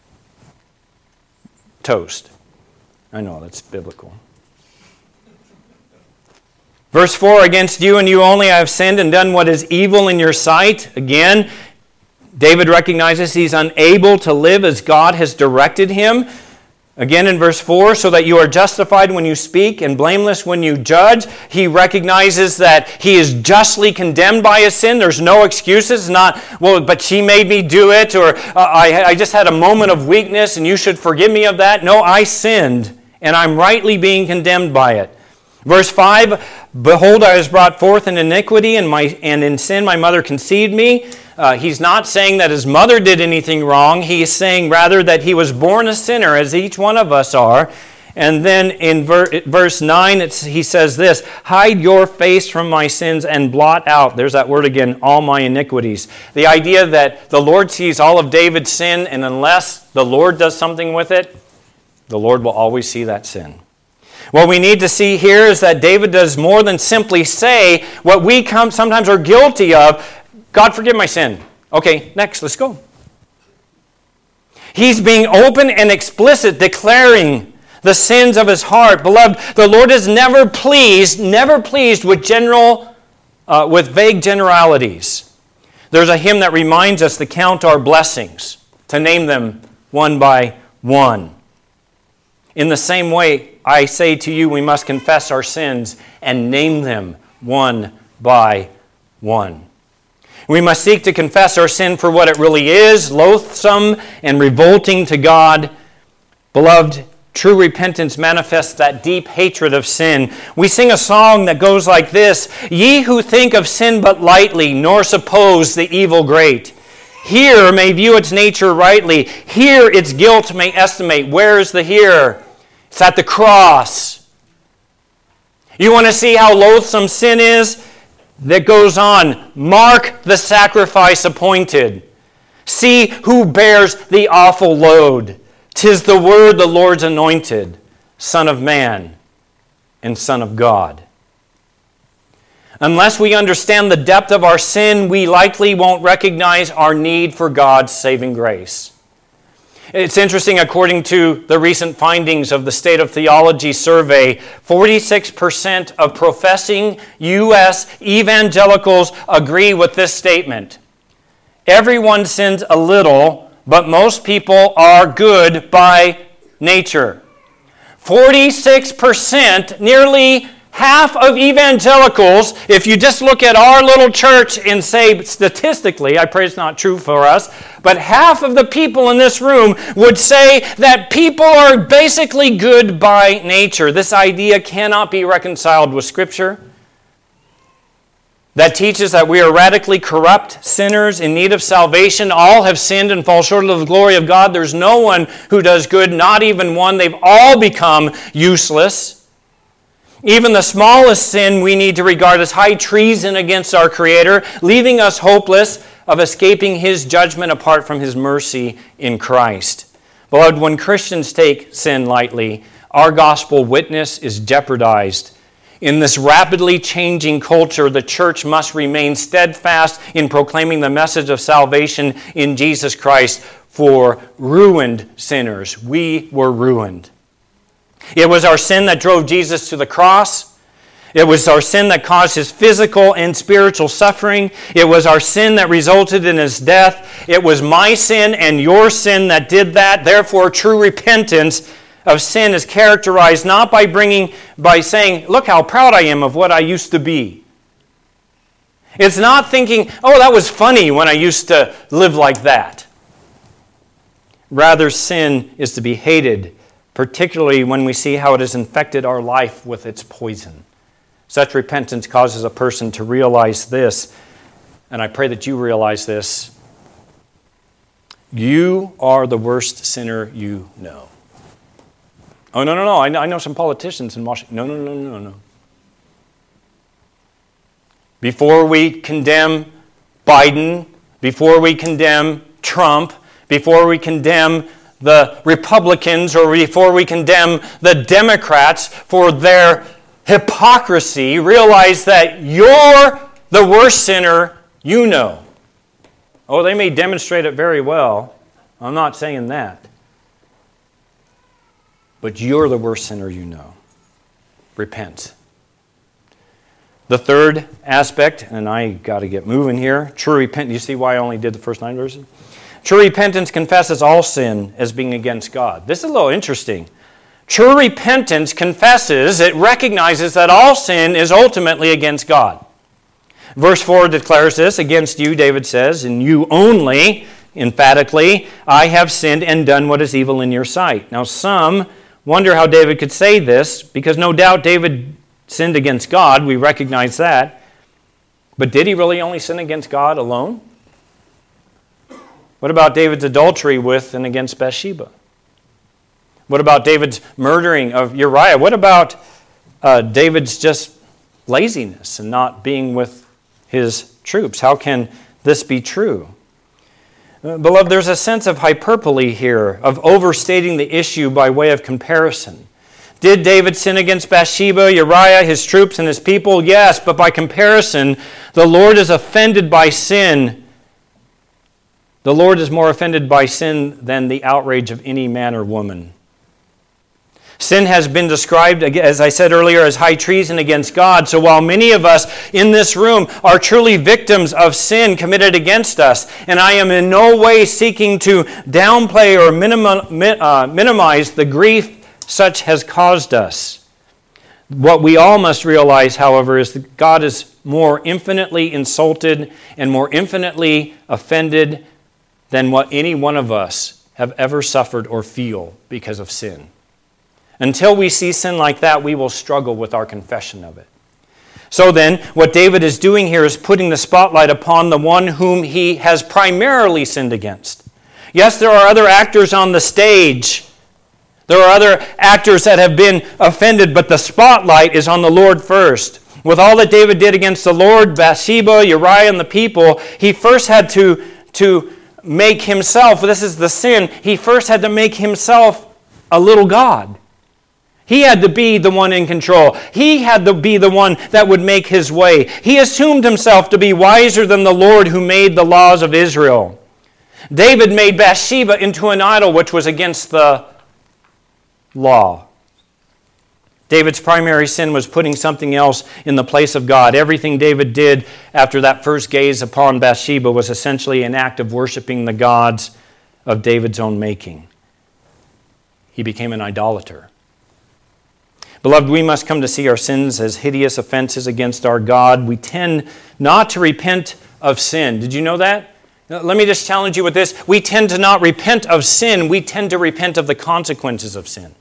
[SPEAKER 1] toast. I know, that's biblical. Verse 4, against you and you only I have sinned and done what is evil in your sight. Again, David recognizes he's unable to live as God has directed him. Again in verse 4, so that you are justified when you speak and blameless when you judge. He recognizes that he is justly condemned by his sin. There's no excuses. Not, well, but she made me do it, or I just had a moment of weakness and you should forgive me of that. No, I sinned and I'm rightly being condemned by it. Verse 5, behold, I was brought forth in iniquity and in sin my mother conceived me. He's not saying that his mother did anything wrong. He is saying rather that he was born a sinner, as each one of us are. And then in verse 9, he says this, hide your face from my sins and blot out, there's that word again, all my iniquities. The idea that the Lord sees all of David's sin, and unless the Lord does something with it, the Lord will always see that sin. What we need to see here is that David does more than simply say what we sometimes are guilty of. God, forgive my sin. Okay, next, let's go. He's being open and explicit, declaring the sins of his heart. Beloved, the Lord is never pleased with vague generalities. There's a hymn that reminds us to count our blessings, to name them one by one. In the same way, I say to you, we must confess our sins and name them one by one. We must seek to confess our sin for what it really is, loathsome and revolting to God. Beloved, true repentance manifests that deep hatred of sin. We sing a song that goes like this, ye who think of sin but lightly, nor suppose the evil great. Here may view its nature rightly. Here its guilt may estimate. Where is the here? It's at the cross. You want to see how loathsome sin is? That goes on. Mark the sacrifice appointed. See who bears the awful load. 'Tis the word the Lord's anointed, Son of Man and Son of God. Unless we understand the depth of our sin, we likely won't recognize our need for God's saving grace. It's interesting, according to the recent findings of the State of Theology survey, 46% of professing U.S. evangelicals agree with this statement. Everyone sins a little, but most people are good by nature. 46%, nearly half of evangelicals, if you just look at our little church and say statistically, I pray it's not true for us, but half of the people in this room would say that people are basically good by nature. This idea cannot be reconciled with Scripture. That teaches that we are radically corrupt sinners in need of salvation. All have sinned and fall short of the glory of God. There's no one who does good, not even one. They've all become useless. Even the smallest sin we need to regard as high treason against our Creator, leaving us hopeless of escaping His judgment apart from His mercy in Christ. Beloved, when Christians take sin lightly, our gospel witness is jeopardized. In this rapidly changing culture, the church must remain steadfast in proclaiming the message of salvation in Jesus Christ for ruined sinners. We were ruined. It was our sin that drove Jesus to the cross. It was our sin that caused His physical and spiritual suffering. It was our sin that resulted in His death. It was my sin and your sin that did that. Therefore, true repentance of sin is characterized not by saying, look how proud I am of what I used to be. It's not thinking, oh, that was funny when I used to live like that. Rather, sin is to be hated, particularly when we see how it has infected our life with its poison. Such repentance causes a person to realize this, and I pray that you realize this. You are the worst sinner you know. Oh, no. I know some politicians in Washington. No. Before we condemn Biden, before we condemn Trump, before we condemn the Republicans, or before we condemn the Democrats for their hypocrisy, realize that you're the worst sinner you know. Oh, they may demonstrate it very well. I'm not saying that. But you're the worst sinner you know. Repent. The third aspect, and I got to get moving here. True repentance. You see why I only did the first 9 verses? True repentance confesses all sin as being against God. This is a little interesting. True repentance confesses, it recognizes that all sin is ultimately against God. Verse 4 declares this, against you, David says, and you only, emphatically, I have sinned and done what is evil in your sight. Now some wonder how David could say this, because no doubt David sinned against God. We recognize that. But did he really only sin against God alone? What about David's adultery with and against Bathsheba? What about David's murdering of Uriah? What about David's just laziness and not being with his troops? How can this be true? Beloved, there's a sense of hyperbole here, of overstating the issue by way of comparison. Did David sin against Bathsheba, Uriah, his troops, and his people? Yes, but by comparison, the Lord is offended by sin. The Lord is more offended by sin than the outrage of any man or woman. Sin has been described, as I said earlier, as high treason against God. So while many of us in this room are truly victims of sin committed against us, and I am in no way seeking to downplay or minimize the grief such has caused us, what we all must realize, however, is that God is more infinitely insulted and more infinitely offended than what any one of us have ever suffered or feel because of sin. Until we see sin like that, we will struggle with our confession of it. So then, what David is doing here is putting the spotlight upon the one whom he has primarily sinned against. Yes, there are other actors on the stage. There are other actors that have been offended, but the spotlight is on the Lord first. With all that David did against the Lord, Bathsheba, Uriah, and the people, he first had to make himself, this is the sin, he first had to make himself a little god. He had to be the one in control. He had to be the one that would make his way. He assumed himself to be wiser than the Lord who made the laws of Israel. David made Bathsheba into an idol which was against the law. David's primary sin was putting something else in the place of God. Everything David did after that first gaze upon Bathsheba was essentially an act of worshiping the gods of David's own making. He became an idolater. Beloved, we must come to see our sins as hideous offenses against our God. We tend not to repent of sin. Did you know that? Let me just challenge you with this. We tend to not repent of sin. We tend to repent of the consequences of sin.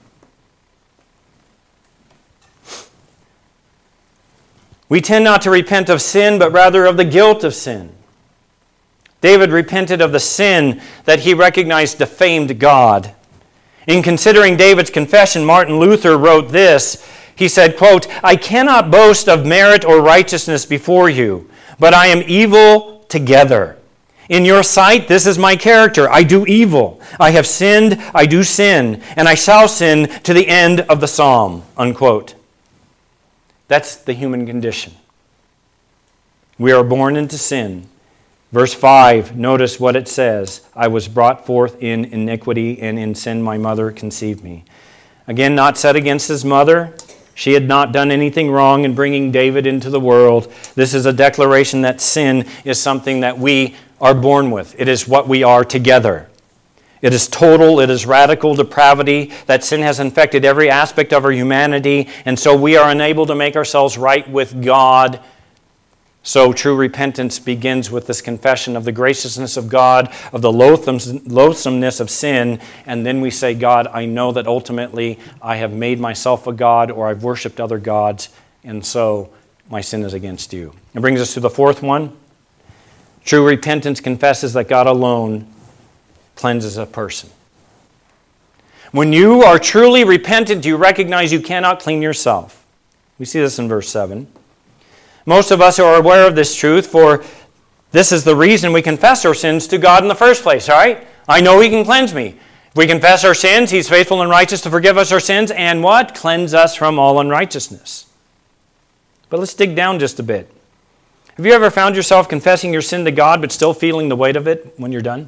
[SPEAKER 1] We tend not to repent of sin, but rather of the guilt of sin. David repented of the sin that he recognized defamed God. In considering David's confession, Martin Luther wrote this. He said, quote, I cannot boast of merit or righteousness before you, but I am evil together. In your sight, this is my character. I do evil. I have sinned, I do sin, and I shall sin to the end of the psalm, unquote. That's the human condition. We are born into sin. Verse 5, notice what it says. I was brought forth in iniquity, and in sin my mother conceived me. Again, not said against his mother. She had not done anything wrong in bringing David into the world. This is a declaration that sin is something that we are born with. It is what we are together. It is total, it is radical depravity. That sin has infected every aspect of our humanity, and so we are unable to make ourselves right with God So true repentance begins with this confession of the graciousness of God, of the loathsomeness of sin, and then we say, God, I know that ultimately I have made myself a god or I've worshipped other gods, and so my sin is against you. It brings us to the fourth one. True repentance confesses that God alone cleanses a person. When you are truly repentant, you recognize you cannot clean yourself. We see this in verse 7. Most of us are aware of this truth, for this is the reason we confess our sins to God in the first place, all right? I know He can cleanse me. If we confess our sins, He's faithful and righteous to forgive us our sins and what? Cleanse us from all unrighteousness. But let's dig down just a bit. Have you ever found yourself confessing your sin to God but still feeling the weight of it when you're done?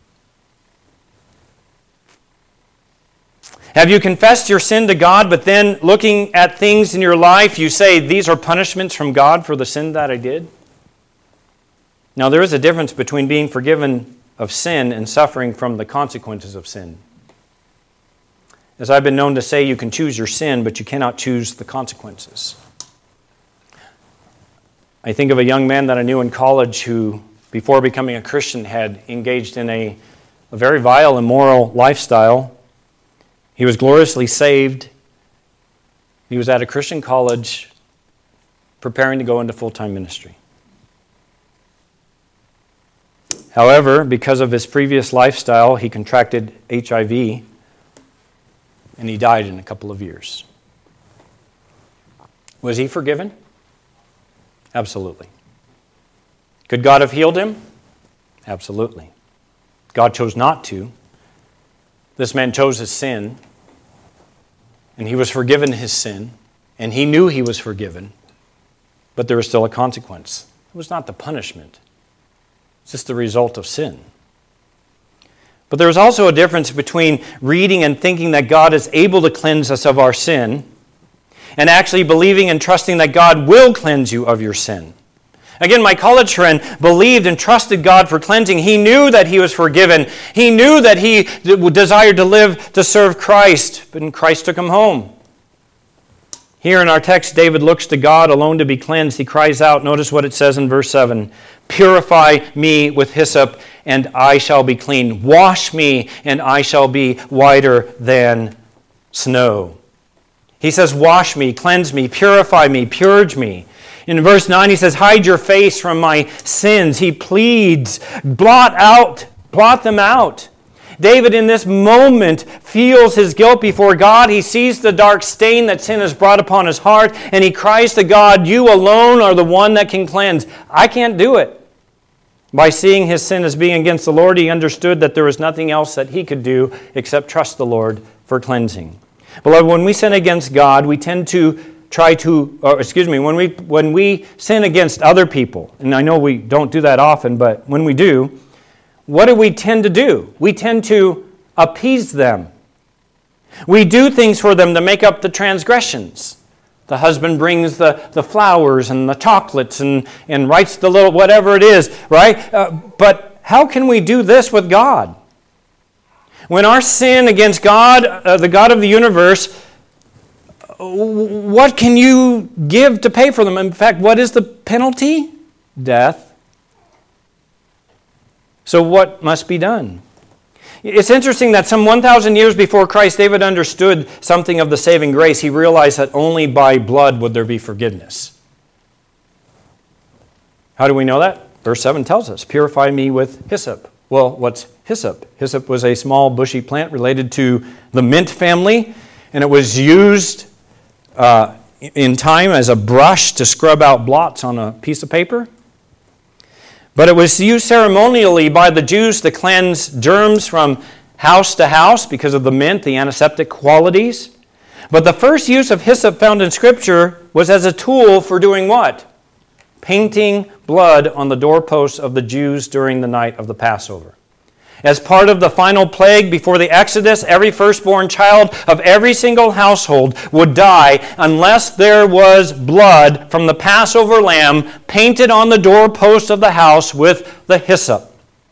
[SPEAKER 1] Have you confessed your sin to God, but then looking at things in your life, you say, these are punishments from God for the sin that I did? Now, there is a difference between being forgiven of sin and suffering from the consequences of sin. As I've been known to say, you can choose your sin, but you cannot choose the consequences. I think of a young man that I knew in college who, before becoming a Christian, had engaged in a very vile, immoral lifestyle. He was gloriously saved. He was at a Christian college preparing to go into full-time ministry. However, because of his previous lifestyle, he contracted HIV and he died in a couple of years. Was he forgiven? Absolutely. Could God have healed him? Absolutely. God chose not to. This man chose his sin, and he was forgiven his sin, and he knew he was forgiven, but there was still a consequence. It was not the punishment. It's just the result of sin. But there is also a difference between reading and thinking that God is able to cleanse us of our sin and actually believing and trusting that God will cleanse you of your sin. Again, my college friend believed and trusted God for cleansing. He knew that he was forgiven. He knew that he desired to live to serve Christ, but Christ took him home. Here in our text, David looks to God alone to be cleansed. He cries out, notice what it says in verse 7, "Purify me with hyssop, and I shall be clean. Wash me, and I shall be whiter than snow." He says, wash me, cleanse me, purify me, purge me. In verse 9, he says, hide your face from my sins. He pleads, blot them out. David in this moment feels his guilt before God. He sees the dark stain that sin has brought upon his heart, and he cries to God, you alone are the one that can cleanse. I can't do it. By seeing his sin as being against the Lord, he understood that there was nothing else that he could do except trust the Lord for cleansing. Beloved, when we sin against God, we tend to when we sin against other people, and I know we don't do that often, but when we do, what do we tend to do? We tend to appease them. We do things for them to make up the transgressions. The husband brings the flowers and the chocolates and writes the little whatever it is, right? But how can we do this with God? When our sin against God, the God of the universe, what can you give to pay for them? In fact, what is the penalty? Death. So what must be done? It's interesting that some 1,000 years before Christ, David understood something of the saving grace. He realized that only by blood would there be forgiveness. How do we know that? Verse 7 tells us, purify me with hyssop. Well, what's hyssop? Hyssop was a small bushy plant related to the mint family, and it was used in time as a brush to scrub out blots on a piece of paper. But it was used ceremonially by the Jews to cleanse germs from house to house because of the mint, the antiseptic qualities. But the first use of hyssop found in Scripture was as a tool for doing what? Painting blood on the doorposts of the Jews during the night of the Passover. As part of the final plague before the Exodus, every firstborn child of every single household would die unless there was blood from the Passover lamb painted on the doorpost of the house with the hyssop.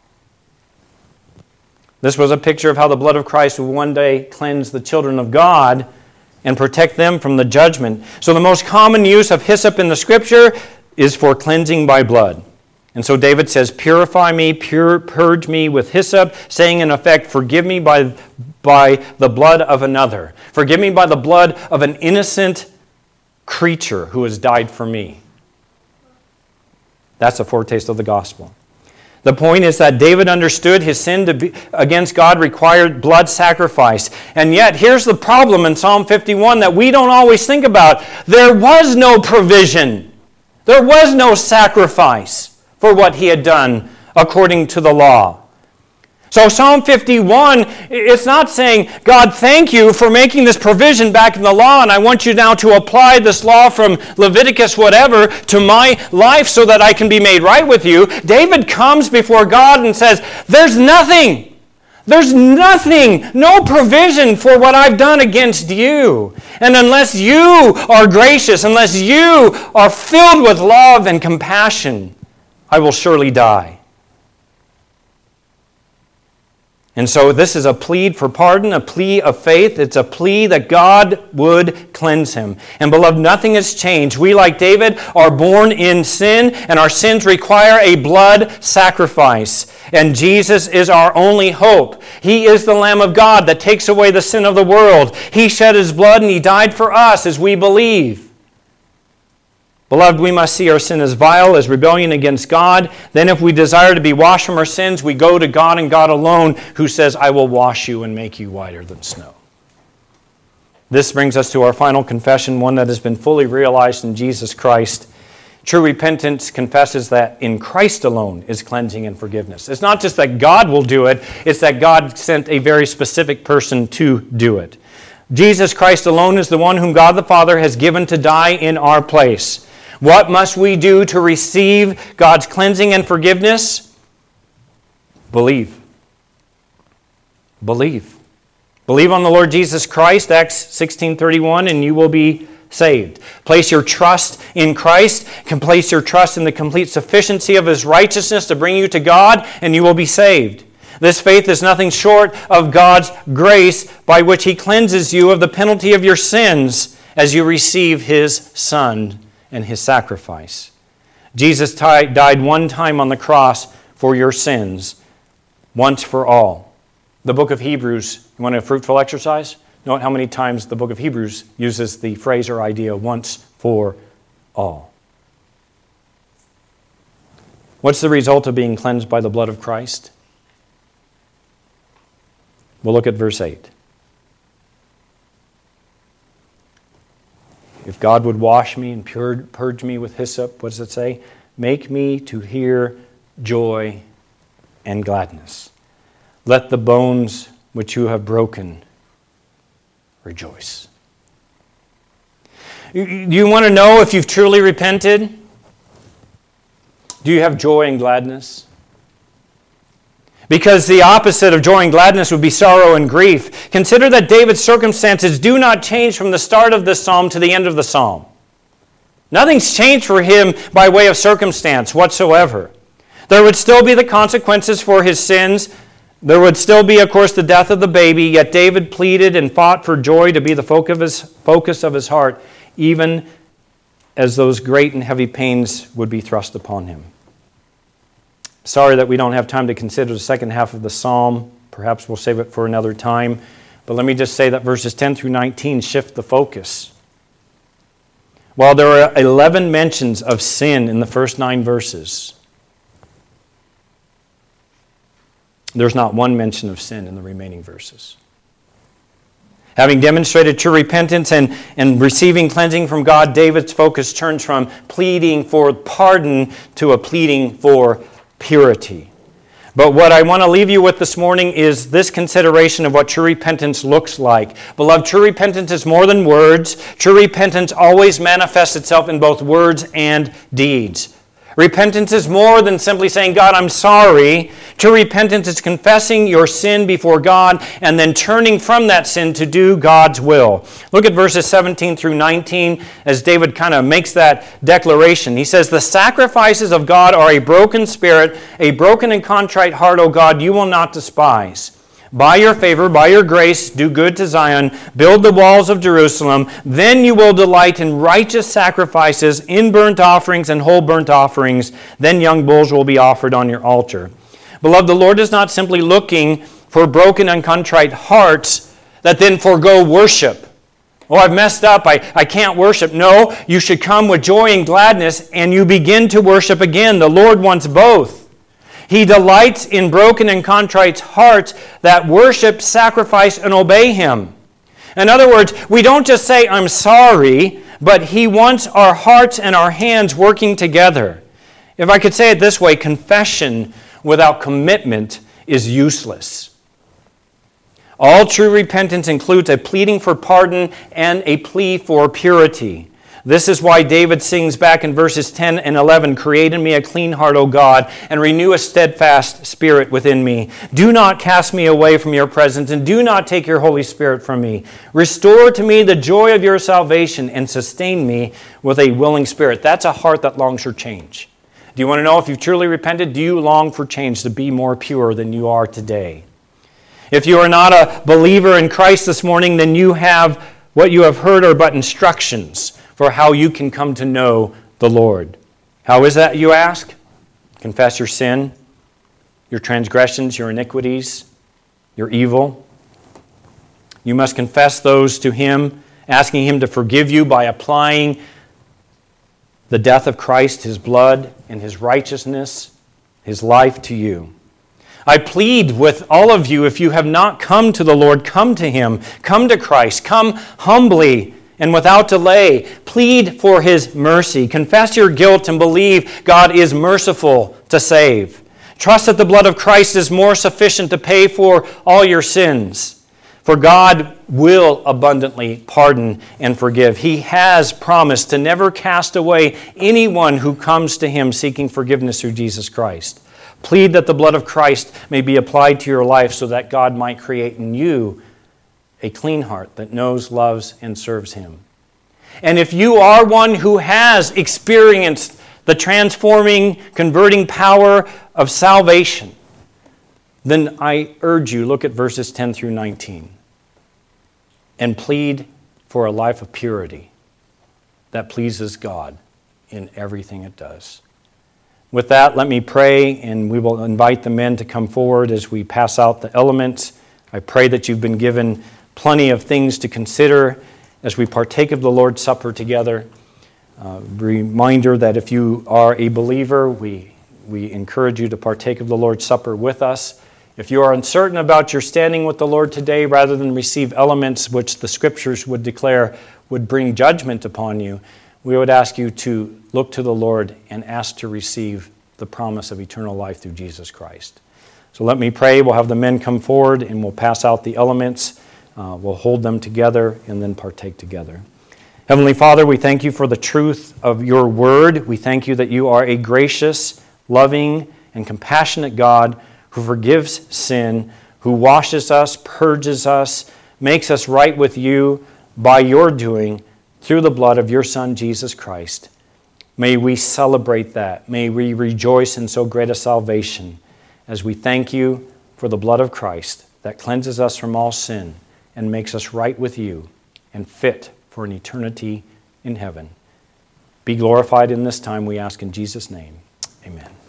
[SPEAKER 1] This was a picture of how the blood of Christ would one day cleanse the children of God and protect them from the judgment. So the most common use of hyssop in the Scripture is for cleansing by blood. And so David says, purify me, purge me with hyssop, saying in effect, forgive me by the blood of another. Forgive me by the blood of an innocent creature who has died for me. That's a foretaste of the gospel. The point is that David understood his sin against God required blood sacrifice. And yet, here's the problem in Psalm 51 that we don't always think about. There was no provision. There was no sacrifice for what he had done according to the law. So Psalm 51, it's not saying, God, thank you for making this provision back in the law, and I want you now to apply this law from Leviticus whatever to my life so that I can be made right with you. David comes before God and says, there's nothing. There's nothing, no provision for what I've done against you. And unless you are gracious, unless you are filled with love and compassion, I will surely die. And so this is a plea for pardon, a plea of faith. It's a plea that God would cleanse him. And beloved, nothing has changed. We, like David, are born in sin, and our sins require a blood sacrifice. And Jesus is our only hope. He is the Lamb of God that takes away the sin of the world. He shed his blood and he died for us as we believe. Beloved, we must see our sin as vile, as rebellion against God. Then if we desire to be washed from our sins, we go to God and God alone, who says, I will wash you and make you whiter than snow. This brings us to our final confession, one that has been fully realized in Jesus Christ. True repentance confesses that in Christ alone is cleansing and forgiveness. It's not just that God will do it, it's that God sent a very specific person to do it. Jesus Christ alone is the one whom God the Father has given to die in our place. What must we do to receive God's cleansing and forgiveness? Believe. Believe. Believe on the Lord Jesus Christ, Acts 16:31, and you will be saved. Place your trust in Christ. You can place your trust in the complete sufficiency of his righteousness to bring you to God, and you will be saved. This faith is nothing short of God's grace by which he cleanses you of the penalty of your sins as you receive his Son and his sacrifice. Jesus died one time on the cross for your sins, once for all. The book of Hebrews, you want a fruitful exercise? Note how many times the book of Hebrews uses the phrase or idea, once for all. What's the result of being cleansed by the blood of Christ? We'll look at verse 8. If God would wash me and purge me with hyssop, what does it say? Make me to hear joy and gladness. Let the bones which you have broken rejoice. You want to know if you've truly repented? Do you have joy and gladness? Because the opposite of joy and gladness would be sorrow and grief. Consider that David's circumstances do not change from the start of this psalm to the end of the psalm. Nothing's changed for him by way of circumstance whatsoever. There would still be the consequences for his sins. There would still be, of course, the death of the baby, yet David pleaded and fought for joy to be the focus of his heart, even as those great and heavy pains would be thrust upon him. Sorry that we don't have time to consider the second half of the psalm. Perhaps we'll save it for another time. But let me just say that verses 10 through 19 shift the focus. While there are 11 mentions of sin in the first 9 verses, there's not one mention of sin in the remaining verses. Having demonstrated true repentance and receiving cleansing from God, David's focus turns from pleading for pardon to a pleading for purity. But what I want to leave you with this morning is this consideration of what true repentance looks like. Beloved, true repentance is more than words. True repentance always manifests itself in both words and deeds. Repentance is more than simply saying, God, I'm sorry. True repentance is confessing your sin before God and then turning from that sin to do God's will. Look at verses 17 through 19 as David kind of makes that declaration. He says, the sacrifices of God are a broken spirit, a broken and contrite heart, O God, you will not despise. By your favor, by your grace, do good to Zion, build the walls of Jerusalem. Then you will delight in righteous sacrifices, in burnt offerings and whole burnt offerings. Then young bulls will be offered on your altar. Beloved, the Lord is not simply looking for broken and contrite hearts that then forego worship. Oh, I've messed up. I can't worship. No, you should come with joy and gladness and you begin to worship again. The Lord wants both. He delights in broken and contrite hearts that worship, sacrifice, and obey Him. In other words, we don't just say, I'm sorry, but He wants our hearts and our hands working together. If I could say it this way, confession without commitment is useless. All true repentance includes a pleading for pardon and a plea for purity. This is why David sings back in verses 10 and 11, Create in me a clean heart, O God, and renew a steadfast spirit within me. Do not cast me away from your presence, and do not take your Holy Spirit from me. Restore to me the joy of your salvation, and sustain me with a willing spirit. That's a heart that longs for change. Do you want to know if you've truly repented? Do you long for change to be more pure than you are today? If you are not a believer in Christ this morning, then you have what you have heard are but instructions for how you can come to know the Lord. How is that, you ask? Confess your sin, your transgressions, your iniquities, your evil. You must confess those to Him, asking Him to forgive you by applying the death of Christ, His blood, and His righteousness, His life to you. I plead with all of you, if you have not come to the Lord, come to Him. Come to Christ. Come humbly and without delay. Plead for His mercy. Confess your guilt and believe God is merciful to save. Trust that the blood of Christ is more sufficient to pay for all your sins. For God will abundantly pardon and forgive. He has promised to never cast away anyone who comes to Him seeking forgiveness through Jesus Christ. Plead that the blood of Christ may be applied to your life so that God might create in you a clean heart that knows, loves, and serves Him. And if you are one who has experienced the transforming, converting power of salvation, then I urge you, look at verses 10 through 19, and plead for a life of purity that pleases God in everything it does. With that, let me pray, and we will invite the men to come forward as we pass out the elements. I pray that you've been given plenty of things to consider as we partake of the Lord's Supper together. Reminder that if you are a believer, we encourage you to partake of the Lord's Supper with us. If you are uncertain about your standing with the Lord today, rather than receive elements which the Scriptures would declare would bring judgment upon you, we would ask you to look to the Lord and ask to receive the promise of eternal life through Jesus Christ. So let me pray. We'll have the men come forward and we'll pass out the elements. We'll hold them together and then partake together. Heavenly Father, we thank you for the truth of your word. We thank you that you are a gracious, loving, and compassionate God who forgives sin, who washes us, purges us, makes us right with you by your doing through the blood of your Son, Jesus Christ. May we celebrate that. May we rejoice in so great a salvation as we thank you for the blood of Christ that cleanses us from all sin and makes us right with you and fit for an eternity in heaven. Be glorified in this time, we ask in Jesus' name. Amen.